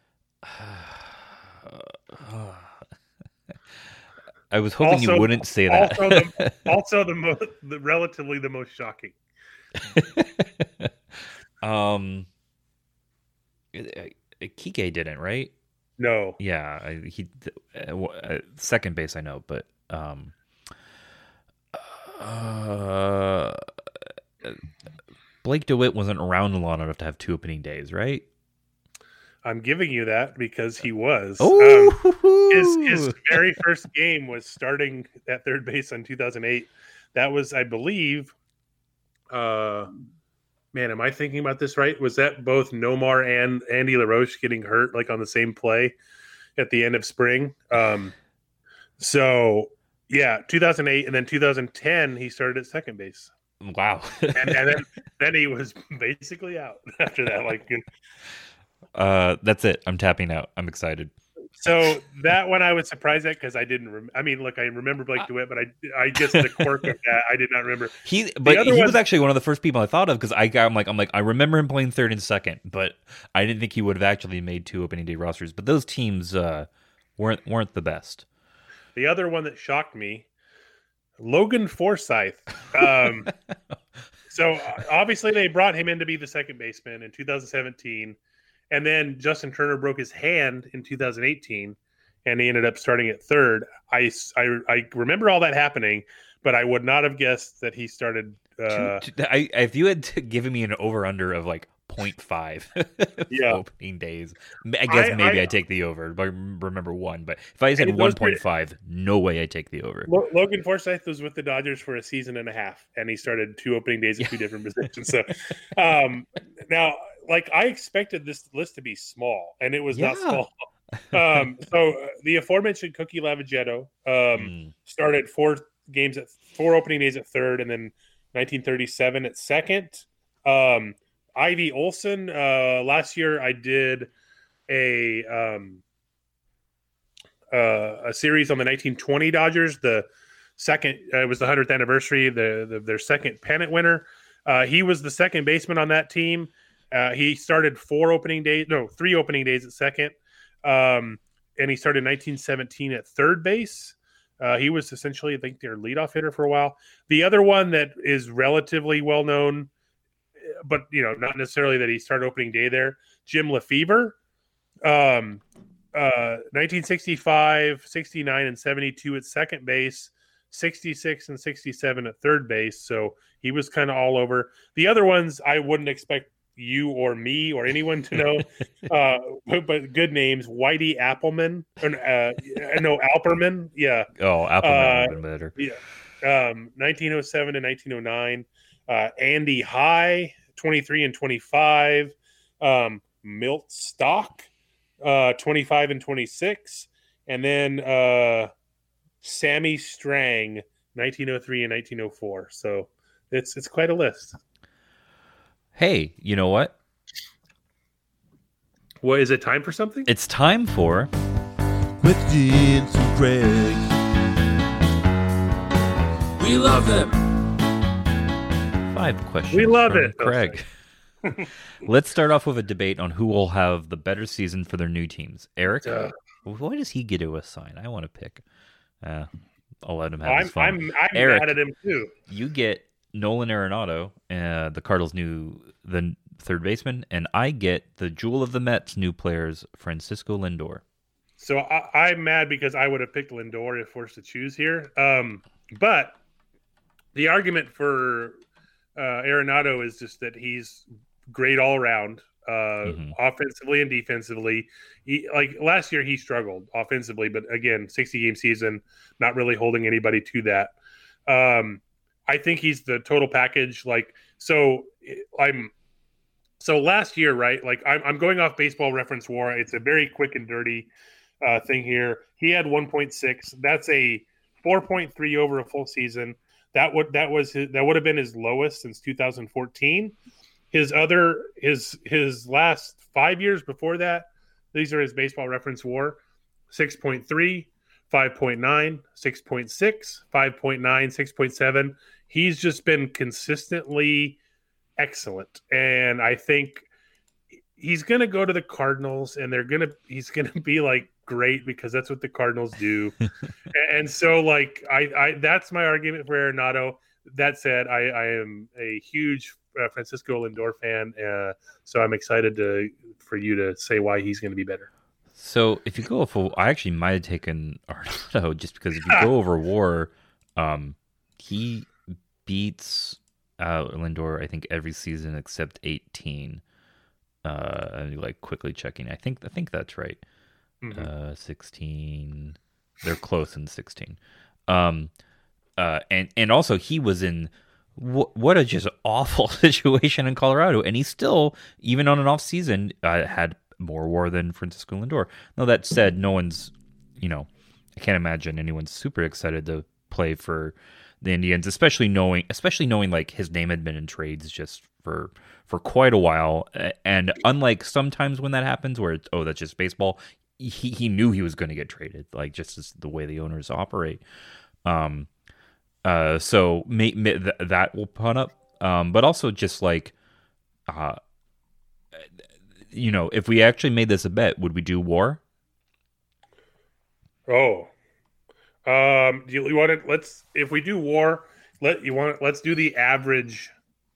[SPEAKER 1] I was hoping you wouldn't say that.
[SPEAKER 2] Also, the relatively the most shocking.
[SPEAKER 1] Kike didn't, right?
[SPEAKER 2] No.
[SPEAKER 1] Yeah, he second base I know, but Blake DeWitt wasn't around long enough to have 2 opening days, right?
[SPEAKER 2] I'm giving you that because he was.
[SPEAKER 1] Oh,
[SPEAKER 2] his very first game was starting at third base in 2008. That was, I believe, man, am I thinking about this right? Was that both Nomar and Andy LaRoche getting hurt like on the same play at the end of spring? So, yeah, 2008 and then 2010 he started at second base.
[SPEAKER 1] Wow.
[SPEAKER 2] and then he was basically out after that. Like,
[SPEAKER 1] that's it. I'm tapping out. I'm excited.
[SPEAKER 2] so that one I was surprised at because I didn't. I mean, look, I remember Blake DeWitt, but I just the quirk of that I did not remember.
[SPEAKER 1] He was actually one of the first people I thought of because I'm like I remember him playing third and second, but I didn't think he would have actually made 2 opening day rosters. But those teams weren't the best.
[SPEAKER 2] The other one that shocked me, Logan Forsythe. So obviously they brought him in to be the second baseman in 2017. And then Justin Turner broke his hand in 2018, and he ended up starting at third. I remember all that happening, but I would not have guessed that he started.
[SPEAKER 1] If you had given me an over-under of like 0.5 opening days, I guess maybe I'd take the over. But remember 1. But if I said 1.5, no way I'd take the over.
[SPEAKER 2] Logan Forsythe was with the Dodgers for a season and a half, and he started 2 opening days at 2 different positions. So now, like, I expected this list to be small, and it was not small. So the aforementioned Cookie Lavagetto started 4 opening days at third, and then 1937 at second. Ivy Olson. Last year, I did a series on the 1920 Dodgers. The second, it was the 100th anniversary. Their second pennant winner. He was the second baseman on that team. He started 3 opening days at second. And he started 1917 at third base. He was essentially, I think, their leadoff hitter for a while. The other one that is relatively well known, but not necessarily that he started opening day there, Jim Lefevre. 1965, 69, and 72 at second base, 66 and 67 at third base. So he was kind of all over. The other ones I wouldn't expect you or me or anyone to know, but good names. Whitey Appleman, Alperman, yeah.
[SPEAKER 1] Oh, Appleman would have been better.
[SPEAKER 2] Yeah, 1907 to 1909. Andy High, 23 and 25. Milt Stock, 25 and 26, and then Sammy Strang, 1903 and 1904. So it's quite a list.
[SPEAKER 1] Hey, you know what?
[SPEAKER 2] What is it? Time for something?
[SPEAKER 1] It's time for
[SPEAKER 12] with Vince and Craig. We love them.
[SPEAKER 1] 5 questions.
[SPEAKER 2] We love it,
[SPEAKER 1] Craig. Let's start off with a debate on who will have the better season for their new teams. Eric, why does he get to assign? I want to pick. I'll let him have his fun.
[SPEAKER 2] I'm
[SPEAKER 1] Eric,
[SPEAKER 2] mad at him too.
[SPEAKER 1] You get Nolan Arenado, the Cardinals' the third baseman, and I get the jewel of the Mets new players, Francisco Lindor.
[SPEAKER 2] So I'm mad because I would have picked Lindor if forced to choose here. But the argument for Arenado is just that he's great all around, offensively and defensively. Like last year, he struggled offensively, but again, 60-game season, not really holding anybody to that. I think he's the total package. So last year, right? Like I'm going off Baseball Reference WAR. It's a very quick and dirty thing here. He had 1.6. That's a 4.3 over a full season. That would have been his lowest since 2014. His last 5 years before that, these are his Baseball Reference WAR: 6.3, 5.9, 6.6, 5.9, 6.7. He's just been consistently excellent, and I think he's going to go to the Cardinals, and he's going to be like great because that's what the Cardinals do. And so I that's my argument for Arenado. That said, I am a huge Francisco Lindor fan, so I'm excited for you to say why he's going to be better.
[SPEAKER 1] So if you go for, I actually might have taken Arenado just because if you go over WAR, he beats Lindor I think every season except 18. Quickly checking, I think that's right. 16. They're close in 16. And also he was in what a just awful situation in Colorado, and he still, even on an off season, had more WAR than Francisco Lindor. Now that said, no one's, I can't imagine anyone's super excited to play for the Indians, especially knowing like his name had been in trades just for quite a while. And unlike sometimes when that happens, where it's, that's just baseball, he knew he was going to get traded, like just as the way the owners operate. So that will put up, but also just like, if we actually made this a bet, would we do WAR?
[SPEAKER 2] Oh, you want it? If we do WAR, let's do the average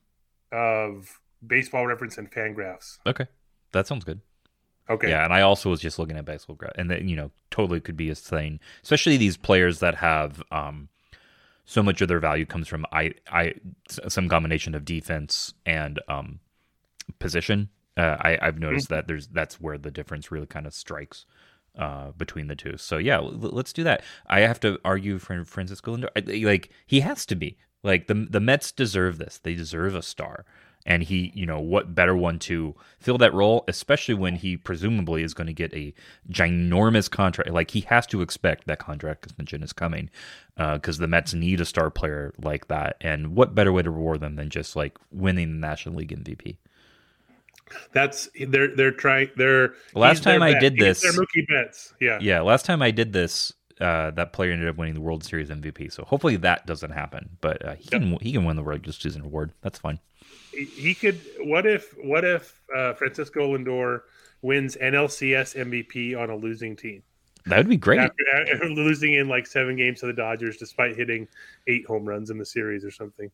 [SPEAKER 2] of Baseball Reference and Fangraphs.
[SPEAKER 1] Okay, that sounds good.
[SPEAKER 2] Okay.
[SPEAKER 1] Yeah, and I also was just looking at Baseball Graph, and that totally could be a thing, especially these players that have so much of their value comes from some combination of defense and position. I've noticed that that's where the difference really kind of strikes between the two. So yeah, let's do that. I have to argue for Francisco Lindor. Like, he has to be. Like, the Mets deserve this. They deserve a star. And he, what better one to fill that role, especially when he presumably is going to get a ginormous contract. Like, he has to expect that contract extension is coming, because the Mets need a star player like that. And what better way to reward them than just like winning the National League MVP?
[SPEAKER 2] That's they're trying.
[SPEAKER 1] Last time I did this,
[SPEAKER 2] they're Mookie Betts.
[SPEAKER 1] Yeah. Last time I did this, that player ended up winning the World Series MVP. So hopefully that doesn't happen. But he can win the regular season award. That's fine.
[SPEAKER 2] He could. What if Francisco Lindor wins NLCS MVP on a losing team?
[SPEAKER 1] That would be great.
[SPEAKER 2] After losing in like 7 games to the Dodgers, despite hitting 8 home runs in the series or something.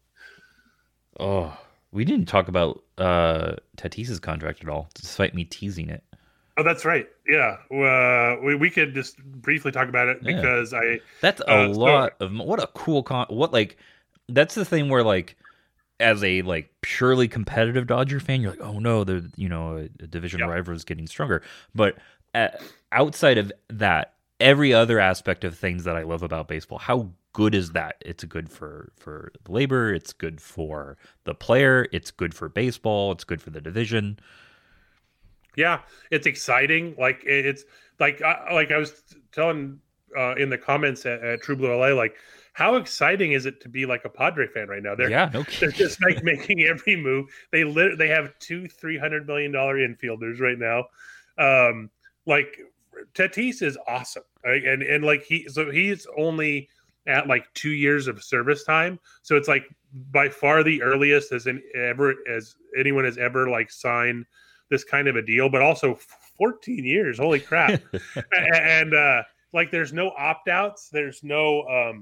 [SPEAKER 1] Oh, we didn't talk about Tatis's contract at all, despite me teasing it.
[SPEAKER 2] Oh, that's right. Yeah, we could just briefly talk about it because
[SPEAKER 1] That's a lot of what a cool that's the thing where like, as a like purely competitive Dodger fan, you're like, oh no, a division rival is getting stronger. But outside of that, every other aspect of things that I love about baseball, how good is that? It's good for labor. It's good for the player. It's good for baseball. It's good for the division.
[SPEAKER 2] Yeah, it's exciting. Like, it's like I was telling in the comments at True Blue LA, like, how exciting is it to be like a Padre fan right now? They're just like making every move. They have 2 $300 million infielders right now. Like, Tatis is awesome, right? and like he's only at like 2 years of service time, so it's like by far the earliest as anyone has ever like signed this kind of a deal, but also 14 years. Holy crap! and like, there's no opt outs. There's no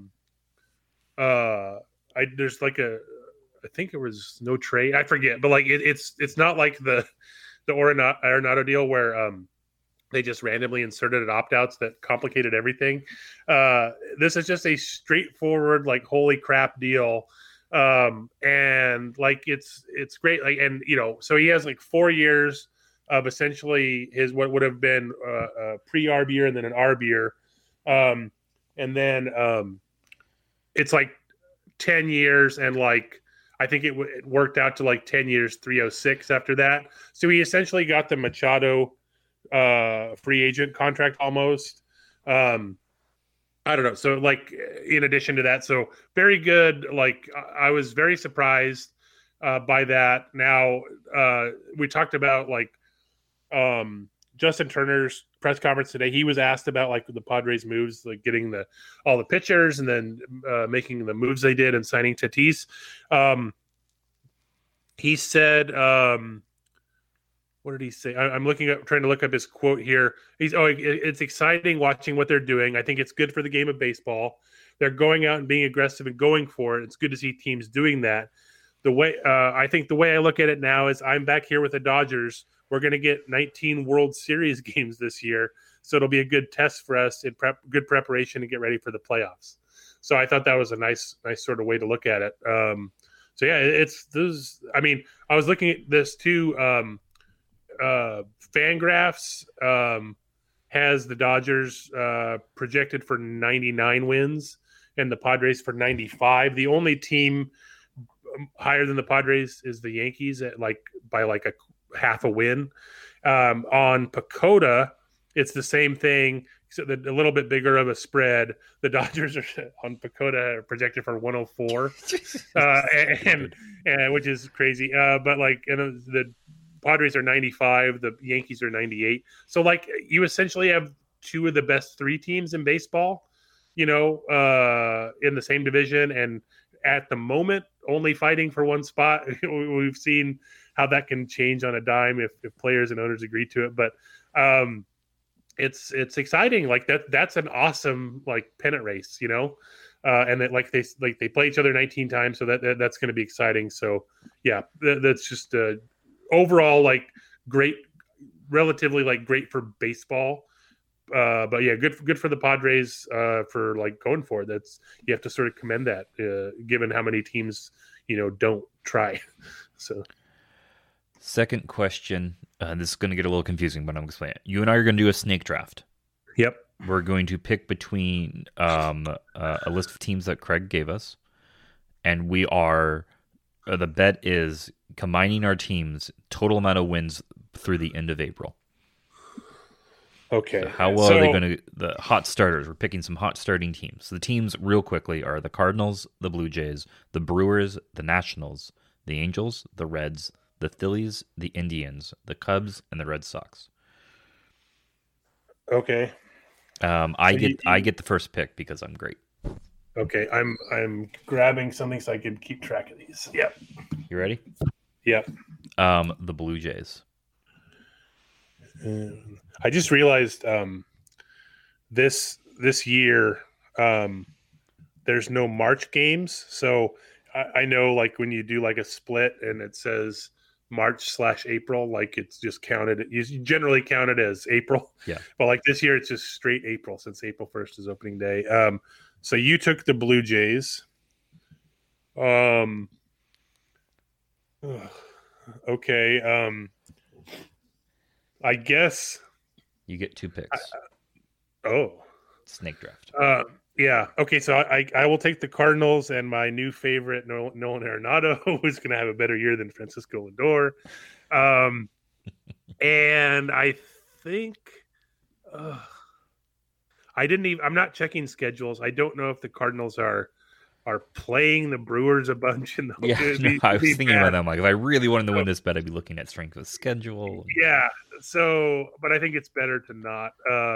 [SPEAKER 2] there's like I think it was no trade. I forget, but like it's not like the Arenado deal where they just randomly inserted an opt-outs that complicated everything. This is just a straightforward, like, holy crap deal. And like, it's great. Like, and so he has like 4 years of essentially his, what would have been a pre-arb year and then an arb year. And then it's like 10 years. And like, I think it worked out to like 10 years, 306 after that. So he essentially got the Machado free agent contract almost. I don't know. So like, in addition to that, so very good. Like, I was very surprised by that. Now we talked about like Justin Turner's press conference today. He was asked about like the Padres moves, like getting all the pitchers and then making the moves they did and signing Tatis. He said, what did he say? I'm trying to look up his quote here. It's exciting watching what they're doing. I think it's good for the game of baseball. They're going out and being aggressive and going for it. It's good to see teams doing that. I think the way I look at it now is I'm back here with the Dodgers. We're going to get 19 World Series games this year. So it'll be a good test for us in good preparation to get ready for the playoffs. So I thought that was a nice sort of way to look at it. So yeah, it's those. I mean, I was looking at this too. Fangraphs has the Dodgers projected for 99 wins and the Padres for 95. The only team higher than the Padres is the Yankees at by like a half a win. On PECOTA, it's the same thing, a little bit bigger of a spread. The Dodgers are on Pacoda are projected for 104, and which is crazy. But like, and the Padres are 95, the Yankees are 98. So like, you essentially have two of the best three teams in baseball, in the same division, and at the moment only fighting for one spot. We've seen how that can change on a dime if players and owners agree to it, but it's exciting. Like that's an awesome like pennant race, and that they play each other 19 times, so that's going to be exciting. So yeah, that's just overall like great, relatively like great for baseball. But yeah, good for the Padres for like going for it. You have to sort of commend that, given how many teams don't try. So,
[SPEAKER 1] second question. This is going to get a little confusing, but I'm going to explain it. You and I are going to do a snake draft.
[SPEAKER 2] Yep.
[SPEAKER 1] We're going to pick between a list of teams that Craig gave us, and we are. The bet is combining our teams total amount of wins through the end of April.
[SPEAKER 2] Okay.
[SPEAKER 1] So how well are they going to... The hot starters. We're picking some hot starting teams. The teams, real quickly, are the Cardinals, the Blue Jays, the Brewers, the Nationals, the Angels, the Reds, the Phillies, the Indians, the Cubs, and the Red Sox.
[SPEAKER 2] Okay.
[SPEAKER 1] I get the first pick because I'm great.
[SPEAKER 2] Okay. I'm grabbing something so I can keep track of these. Yep.
[SPEAKER 1] You ready?
[SPEAKER 2] Yep.
[SPEAKER 1] The Blue Jays.
[SPEAKER 2] I just realized this year there's no March games, so I know like when you do like a split and it says March/April, like it's just counted. You generally count it as April.
[SPEAKER 1] Yeah.
[SPEAKER 2] But like this year, it's just straight April since April 1st is opening day. So you took the Blue Jays. Okay. I guess
[SPEAKER 1] you get two picks. Snake draft.
[SPEAKER 2] Yeah. Okay. So I will take the Cardinals and my new favorite, Nolan Arenado, who's going to have a better year than Francisco Lindor. And I think I'm not checking schedules. I don't know if the Cardinals are playing the Brewers a bunch. I
[SPEAKER 1] was thinking about them. Like, if I really wanted to win this bet, I'd be looking at strength of schedule.
[SPEAKER 2] Yeah. So, but I think it's better to not.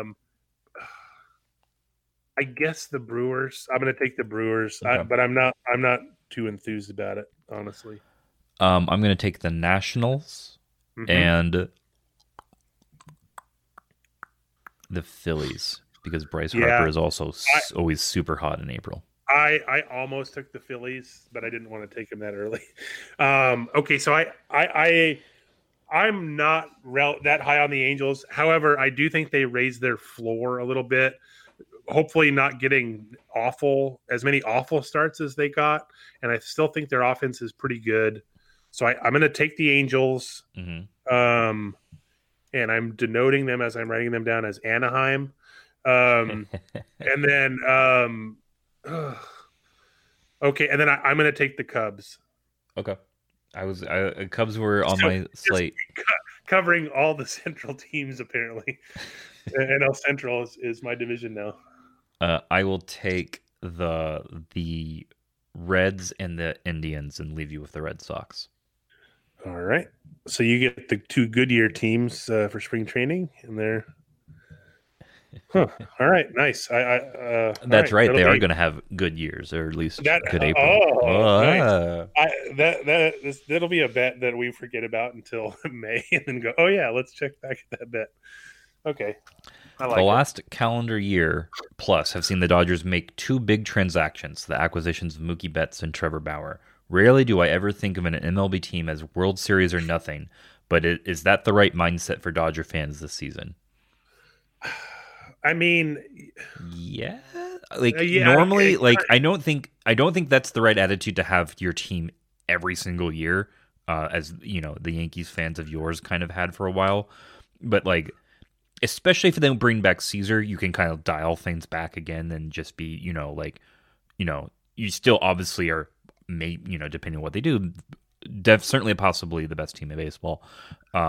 [SPEAKER 2] I guess the Brewers. I'm going to take the Brewers,
[SPEAKER 1] Okay.
[SPEAKER 2] but I'm not too enthused about it, honestly.
[SPEAKER 1] I'm going to take the Nationals and the Phillies because Bryce Harper is also always super hot in April.
[SPEAKER 2] I almost took the Phillies, but I didn't want to take them that early. Okay, so I'm not that high on the Angels. However, I do think they raised their floor a little bit. Hopefully not getting as many awful starts as they got. And I still think their offense is pretty good. So I'm going to take the Angels. And I'm denoting them as I'm writing them down as Anaheim. And then, okay. And then I'm going to take the Cubs.
[SPEAKER 1] Okay. Cubs were on my slate.
[SPEAKER 2] Covering all the Central teams, apparently. NL Central is my division now.
[SPEAKER 1] I will take the Reds and the Indians and leave you with the Red Sox.
[SPEAKER 2] All right. So you get the two Goodyear teams for spring training, and they're all right. Nice.
[SPEAKER 1] That's right. They are going to have good years, or at least good April.
[SPEAKER 2] Nice. That'll be a bet that we forget about until May, and then go, oh yeah, let's check back at that bet. Okay.
[SPEAKER 1] The last calendar year plus have seen the Dodgers make two big transactions, the acquisitions of Mookie Betts and Trevor Bauer. Rarely do I ever think of an MLB team as World Series or nothing, but is that the right mindset for Dodger fans this season?
[SPEAKER 2] I mean,
[SPEAKER 1] yeah. Normally, I don't think that's the right attitude to have your team every single year, as the Yankees fans of yours kind of had for a while. But especially if they don't bring back Caesar, you can kind of dial things back again and just be, you still obviously are, depending on what they do, certainly possibly the best team in baseball.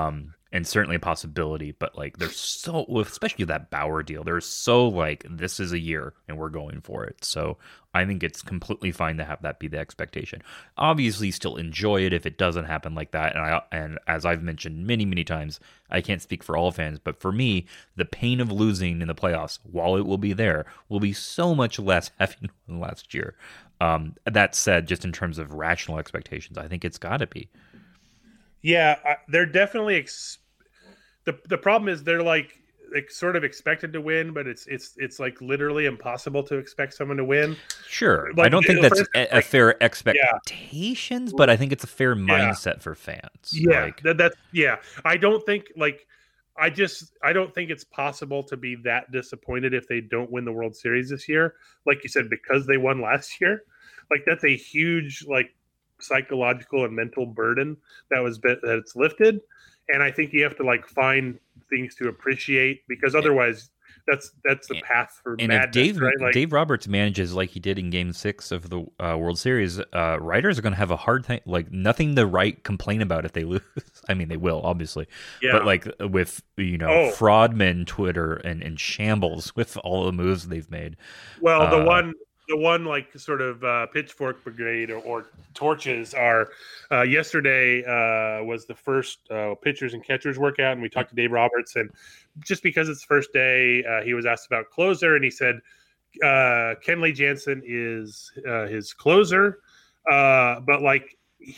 [SPEAKER 1] and certainly a possibility. But like, they're so, especially that Bauer deal, they're so like, this is a year and we're going for it. So I think it's completely fine to have that be the expectation. Obviously, still enjoy it if it doesn't happen like that. And as I've mentioned many, many times, I can't speak for all fans, but for me, the pain of losing in the playoffs, while it will be there, will be so much less heavy than last year. That said, just in terms of rational expectations, I think it's got to be.
[SPEAKER 2] Yeah, they're definitely. The problem is they're like sort of expected to win, but it's like literally impossible to expect someone to win.
[SPEAKER 1] Sure,
[SPEAKER 2] like,
[SPEAKER 1] I don't think that's a fair
[SPEAKER 2] Yeah.
[SPEAKER 1] expectations, but I think it's a fair mindset for fans.
[SPEAKER 2] Yeah,
[SPEAKER 1] like,
[SPEAKER 2] that's yeah. I don't think like I don't think it's possible to be that disappointed if they don't win the World Series this year. Like you said, because they won last year, like that's a huge like psychological and mental burden that it's lifted. And I think you have to like find things to appreciate, because otherwise that's the path for madness, right? Like,
[SPEAKER 1] Dave Roberts manages like he did in Game 6 of the World Series, writers are going to have a hard time, like nothing to write complain about if they lose. I mean, they will obviously, but like with Fraudman Twitter and shambles with all the moves they've made.
[SPEAKER 2] Well, the one like sort of pitchfork brigade or torches are yesterday was the first pitchers and catchers workout, and we talked to Dave Roberts, and just because it's the first day, he was asked about closer, and he said Kenley Jansen is his closer, but like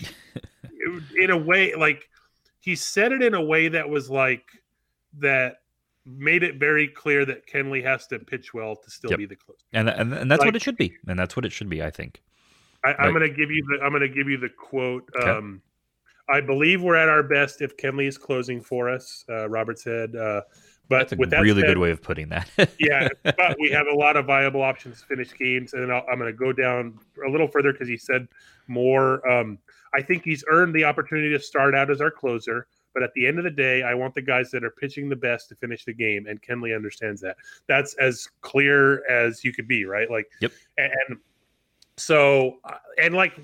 [SPEAKER 2] in a way, like he said it in a way that was like that made it very clear that Kenley has to pitch well to still be the closer,
[SPEAKER 1] and that's like, what it should be, and that's what it should be. I think.
[SPEAKER 2] I'm going to give you the quote. Okay. I believe we're at our best if Kenley is closing for us, Robert said. But
[SPEAKER 1] that's a really good way of putting that.
[SPEAKER 2] Yeah, but we have a lot of viable options to finish games, and I'm going to go down a little further because he said more. I think he's earned the opportunity to start out as our closer. But at the end of the day, I want the guys that are pitching the best to finish the game, and Kenley understands that. That's as clear as you could be, right? Like,
[SPEAKER 1] yep.
[SPEAKER 2] And so, and like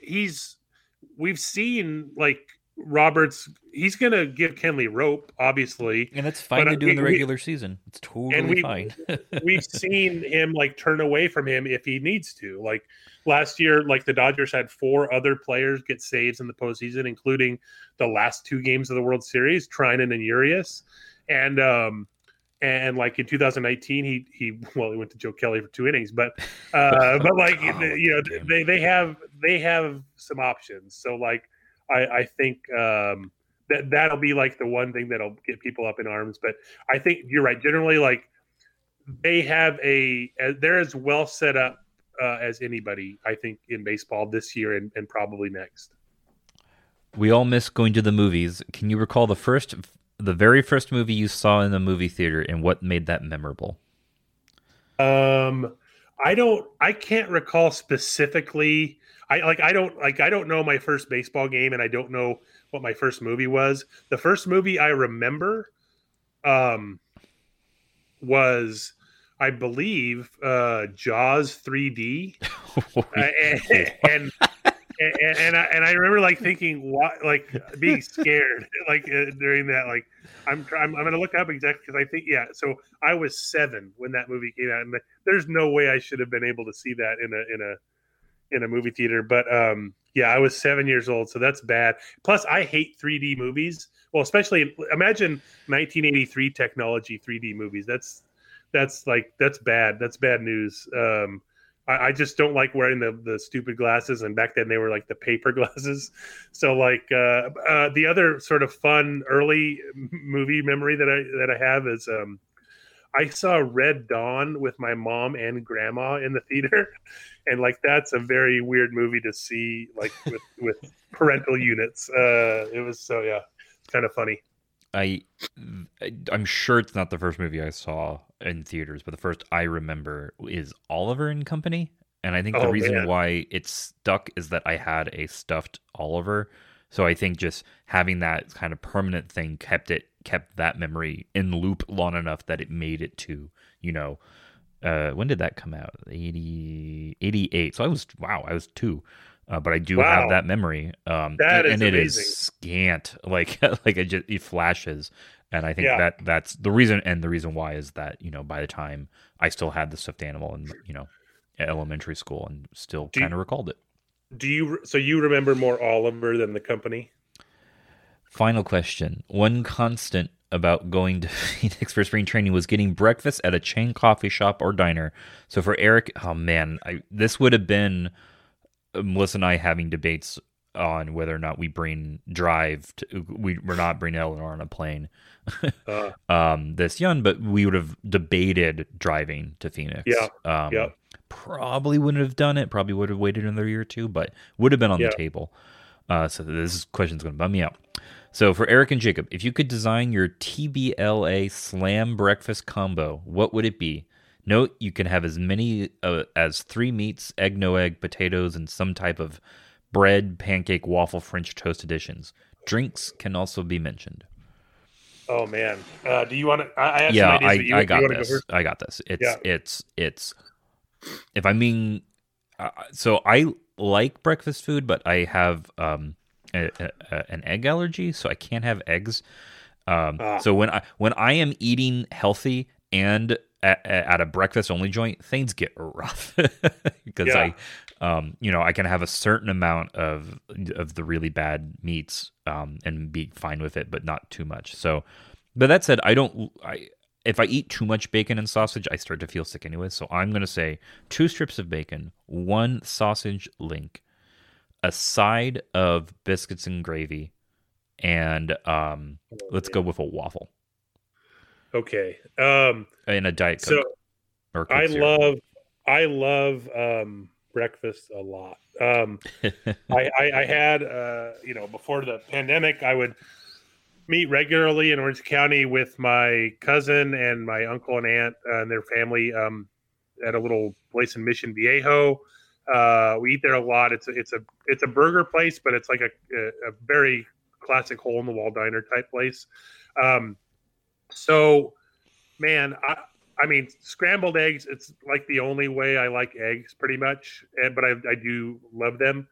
[SPEAKER 2] we've seen like Roberts, he's going to give Kenley rope, obviously,
[SPEAKER 1] and that's fine to do in the regular season. It's totally fine.
[SPEAKER 2] We've seen him like turn away from him if he needs to. Like last year, like the Dodgers had 4 other players get saves in the postseason, including the last 2 games of the World Series, Trinan and Urias. And like in 2019, he went to Joe Kelly for 2 innings, but like they have some options. So like I think that'll be like the one thing that'll get people up in arms. But I think you're right. Generally, like they're as well set up as anybody, I think, in baseball this year and probably next.
[SPEAKER 1] We all miss going to the movies. Can you recall the very first movie you saw in the movie theater and what made that memorable?
[SPEAKER 2] I can't recall specifically. I don't know my first baseball game, and I don't know what my first movie was. The first movie I remember was, I believe, Jaws 3D. And I remember like thinking, what, like being scared, like during that, like I'm going to look up exactly, because I think, so I was 7 when that movie came out, and there's no way I should have been able to see that in a movie theater. But I was 7 years old, so that's bad. Plus, I hate 3D movies. Well, especially imagine 1983 technology 3D movies. That's bad. That's bad news. I just don't like wearing the stupid glasses, and back then they were like the paper glasses. So like the other sort of fun early movie memory that I have is I saw Red Dawn with my mom and grandma in the theater, and like that's a very weird movie to see like with parental units. It was it's kind of funny.
[SPEAKER 1] I'm sure it's not the first movie I saw in theaters, but the first I remember is Oliver and Company. And I think the reason why it stuck is that I had a stuffed Oliver. So I think just having that kind of permanent thing kept that memory in loop long enough that it made it to, when did that come out? 88. So I was 2. But I do
[SPEAKER 2] Wow.
[SPEAKER 1] have that memory.
[SPEAKER 2] That is
[SPEAKER 1] and it
[SPEAKER 2] amazing.
[SPEAKER 1] is scant, like it flashes. And I think
[SPEAKER 2] Yeah.
[SPEAKER 1] that's the reason. And the reason why is that, by the time I still had the stuffed animal in, elementary school and still kind of recalled it.
[SPEAKER 2] So you remember more Oliver than the company?
[SPEAKER 1] Final question. One constant about going to Phoenix for spring training was getting breakfast at a chain coffee shop or diner. So for Eric, oh man, this would have been Melissa and I having debates on whether or not we we're not bringing Eleanor on a plane this young, but we would have debated driving to Phoenix.
[SPEAKER 2] Yeah.
[SPEAKER 1] Probably wouldn't have done it. Probably would have waited another year or two, but would have been on the table. So this question's going to bum me out. So for Eric and Jacob, if you could design your TBLA Slam breakfast combo, what would it be? Note you can have as many as 3 meats, egg, no egg, potatoes, and some type of bread, pancake, waffle, French toast additions. Drinks can also be mentioned.
[SPEAKER 2] Oh man, do you want to? I have
[SPEAKER 1] Yeah,
[SPEAKER 2] some ideas.
[SPEAKER 1] I got
[SPEAKER 2] you wanna
[SPEAKER 1] this.
[SPEAKER 2] Go first?
[SPEAKER 1] I got this.
[SPEAKER 2] Yeah.
[SPEAKER 1] It's. If I'm being, so I like breakfast food, but I have an egg allergy, so I can't have eggs. So when I am eating healthy and at a breakfast only joint, things get rough because I can have a certain amount of the really bad meats and be fine with it, but not too much. So, but that said, if I eat too much bacon and sausage, I start to feel sick anyway. So I'm going to say 2 strips of bacon, 1 sausage link, a side of biscuits and gravy, and let's go with a waffle.
[SPEAKER 2] Okay.
[SPEAKER 1] And a Diet Coke.
[SPEAKER 2] So
[SPEAKER 1] or Coke Zero.
[SPEAKER 2] I love breakfast a lot. I had before the pandemic, I would meet regularly in Orange County with my cousin and my uncle and aunt and their family at a little place in Mission Viejo. We eat there a lot. It's a burger place, but it's like a very classic hole in the wall diner type place. So, man, I mean, scrambled eggs, it's like the only way I like eggs pretty much. But I do love them.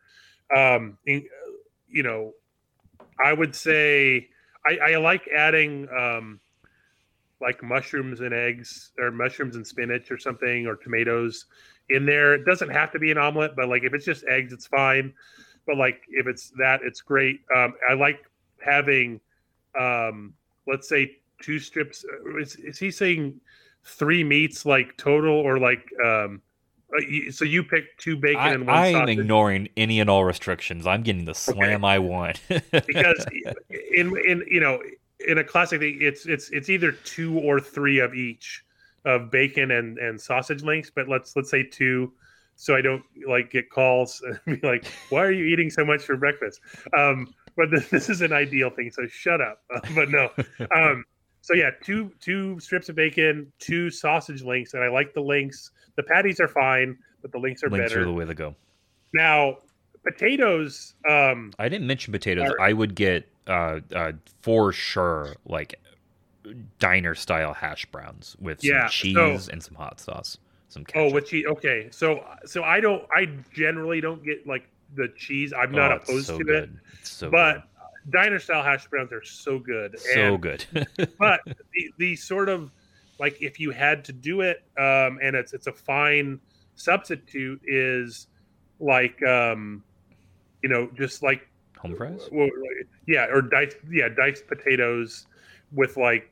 [SPEAKER 2] I would say I like adding like mushrooms and eggs or mushrooms and spinach or something or tomatoes in there. It doesn't have to be an omelet, but like if it's just eggs, it's fine. But like if it's that, it's great. I like having, let's say 2 strips. Is he saying 3 meats like total or like, so you pick 2 bacon and 1 sausage?
[SPEAKER 1] I'm ignoring any and all restrictions. I'm getting the slam I want.
[SPEAKER 2] Because in a classic thing, it's either 2 or 3 of each of bacon and sausage links, but let's say 2, so I don't like get calls and be like, "Why are you eating so much for breakfast?" But this is an ideal thing, so shut up. But no, so yeah, 2 strips of bacon, 2 sausage links, and I like the links. The patties are fine, but the links are better.
[SPEAKER 1] Links are the way to go.
[SPEAKER 2] Now, potatoes.
[SPEAKER 1] I didn't mention potatoes. I would get for sure like diner style hash browns with some cheese and some hot sauce, some ketchup.
[SPEAKER 2] Oh, with cheese. Okay, so I generally don't get like the cheese. I'm not opposed to it.
[SPEAKER 1] It's so
[SPEAKER 2] but
[SPEAKER 1] good.
[SPEAKER 2] Diner style hash browns are so good.
[SPEAKER 1] So good.
[SPEAKER 2] But the sort of like if you had to do it, and it's a fine substitute is like just like
[SPEAKER 1] home fries.
[SPEAKER 2] Well, yeah, or diced potatoes with like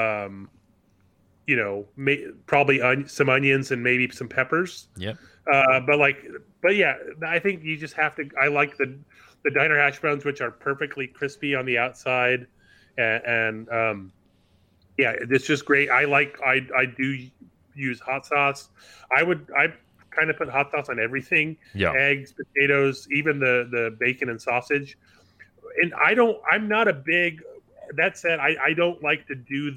[SPEAKER 2] probably some onions and maybe some peppers.
[SPEAKER 1] Yep.
[SPEAKER 2] But yeah, I think you just have to. I like the diner hash browns, which are perfectly crispy on the outside, and it's just great. I do use hot sauce. I kind of put hot sauce on everything.
[SPEAKER 1] Yeah.
[SPEAKER 2] Eggs, potatoes, even the bacon and sausage. And I'm not a big. That said, I don't like to do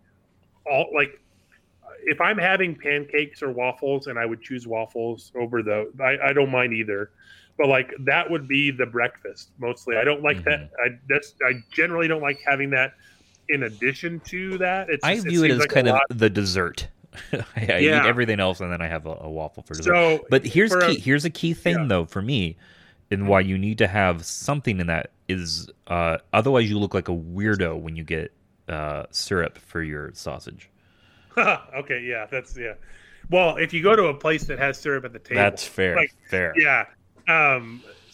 [SPEAKER 2] if I'm having pancakes or waffles, and I would choose waffles over I don't mind either, but like that would be the breakfast mostly. I don't like that. I generally don't like having that in addition to that.
[SPEAKER 1] I view it as kind of the dessert. I eat everything else, and then I have a waffle for dessert. But here's a key thing though for me and why you need to have something in that is otherwise you look like a weirdo when you get syrup for your sausage.
[SPEAKER 2] Okay, yeah, well, if you go to a place that has syrup at the table,
[SPEAKER 1] that's fair. Fair.
[SPEAKER 2] Yeah. I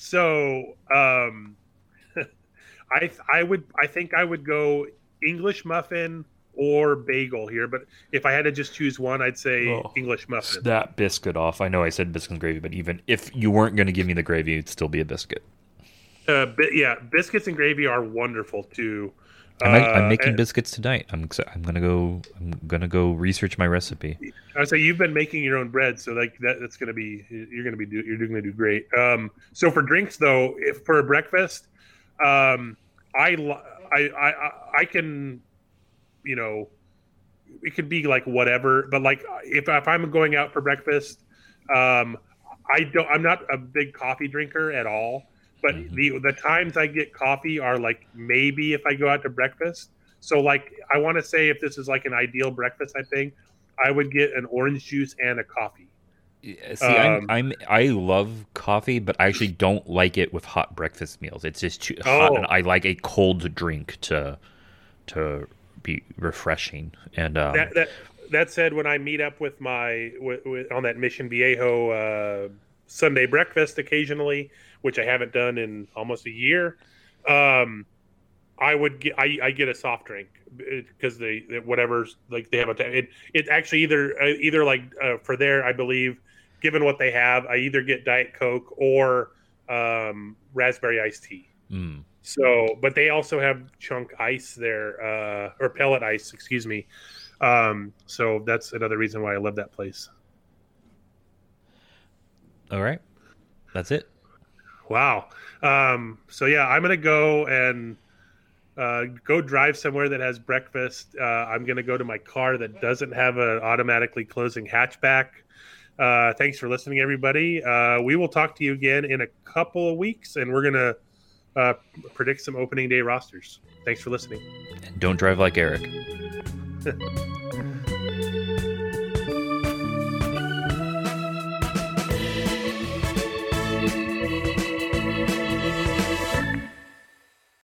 [SPEAKER 2] think I would go English muffin or bagel here, but if I had to just choose one, I'd say English muffin.
[SPEAKER 1] Snap biscuit off. I know I said biscuit and gravy, but even if you weren't going to give me the gravy, it'd still be a biscuit.
[SPEAKER 2] Biscuits and gravy are wonderful too.
[SPEAKER 1] I'm making biscuits tonight. I'm gonna go research my recipe.
[SPEAKER 2] I would say you've been making your own bread, so like that's gonna be you're gonna do great. So for drinks though, if for a breakfast, I can, it could be like whatever, but like if I'm going out for breakfast, I'm not a big coffee drinker at all. But the times I get coffee are like maybe if I go out to breakfast. So like I want to say if this is like an ideal breakfast type thing, I would get an orange juice and a coffee.
[SPEAKER 1] See, I love coffee, but I actually don't like it with hot breakfast meals. It's just too hot, and I like a cold drink to be refreshing. And
[SPEAKER 2] that said, when I meet up with on that Mission Viejo Sunday breakfast occasionally, which I haven't done in almost a year, I get a soft drink because whatever's like they have it actually either like for there, I believe, given what they have, I either get Diet Coke or raspberry iced tea. So, but they also have chunk ice there, or pellet ice, excuse me. So that's another reason why I love that place.
[SPEAKER 1] All right, that's it.
[SPEAKER 2] Wow. So yeah, I'm gonna go and go drive somewhere that has breakfast. I'm gonna go to my car that doesn't have an automatically closing hatchback. Thanks for listening, everybody. We will talk to you again in a couple of weeks, and we're gonna predict some opening day rosters. Thanks for listening.
[SPEAKER 1] And don't drive like Eric.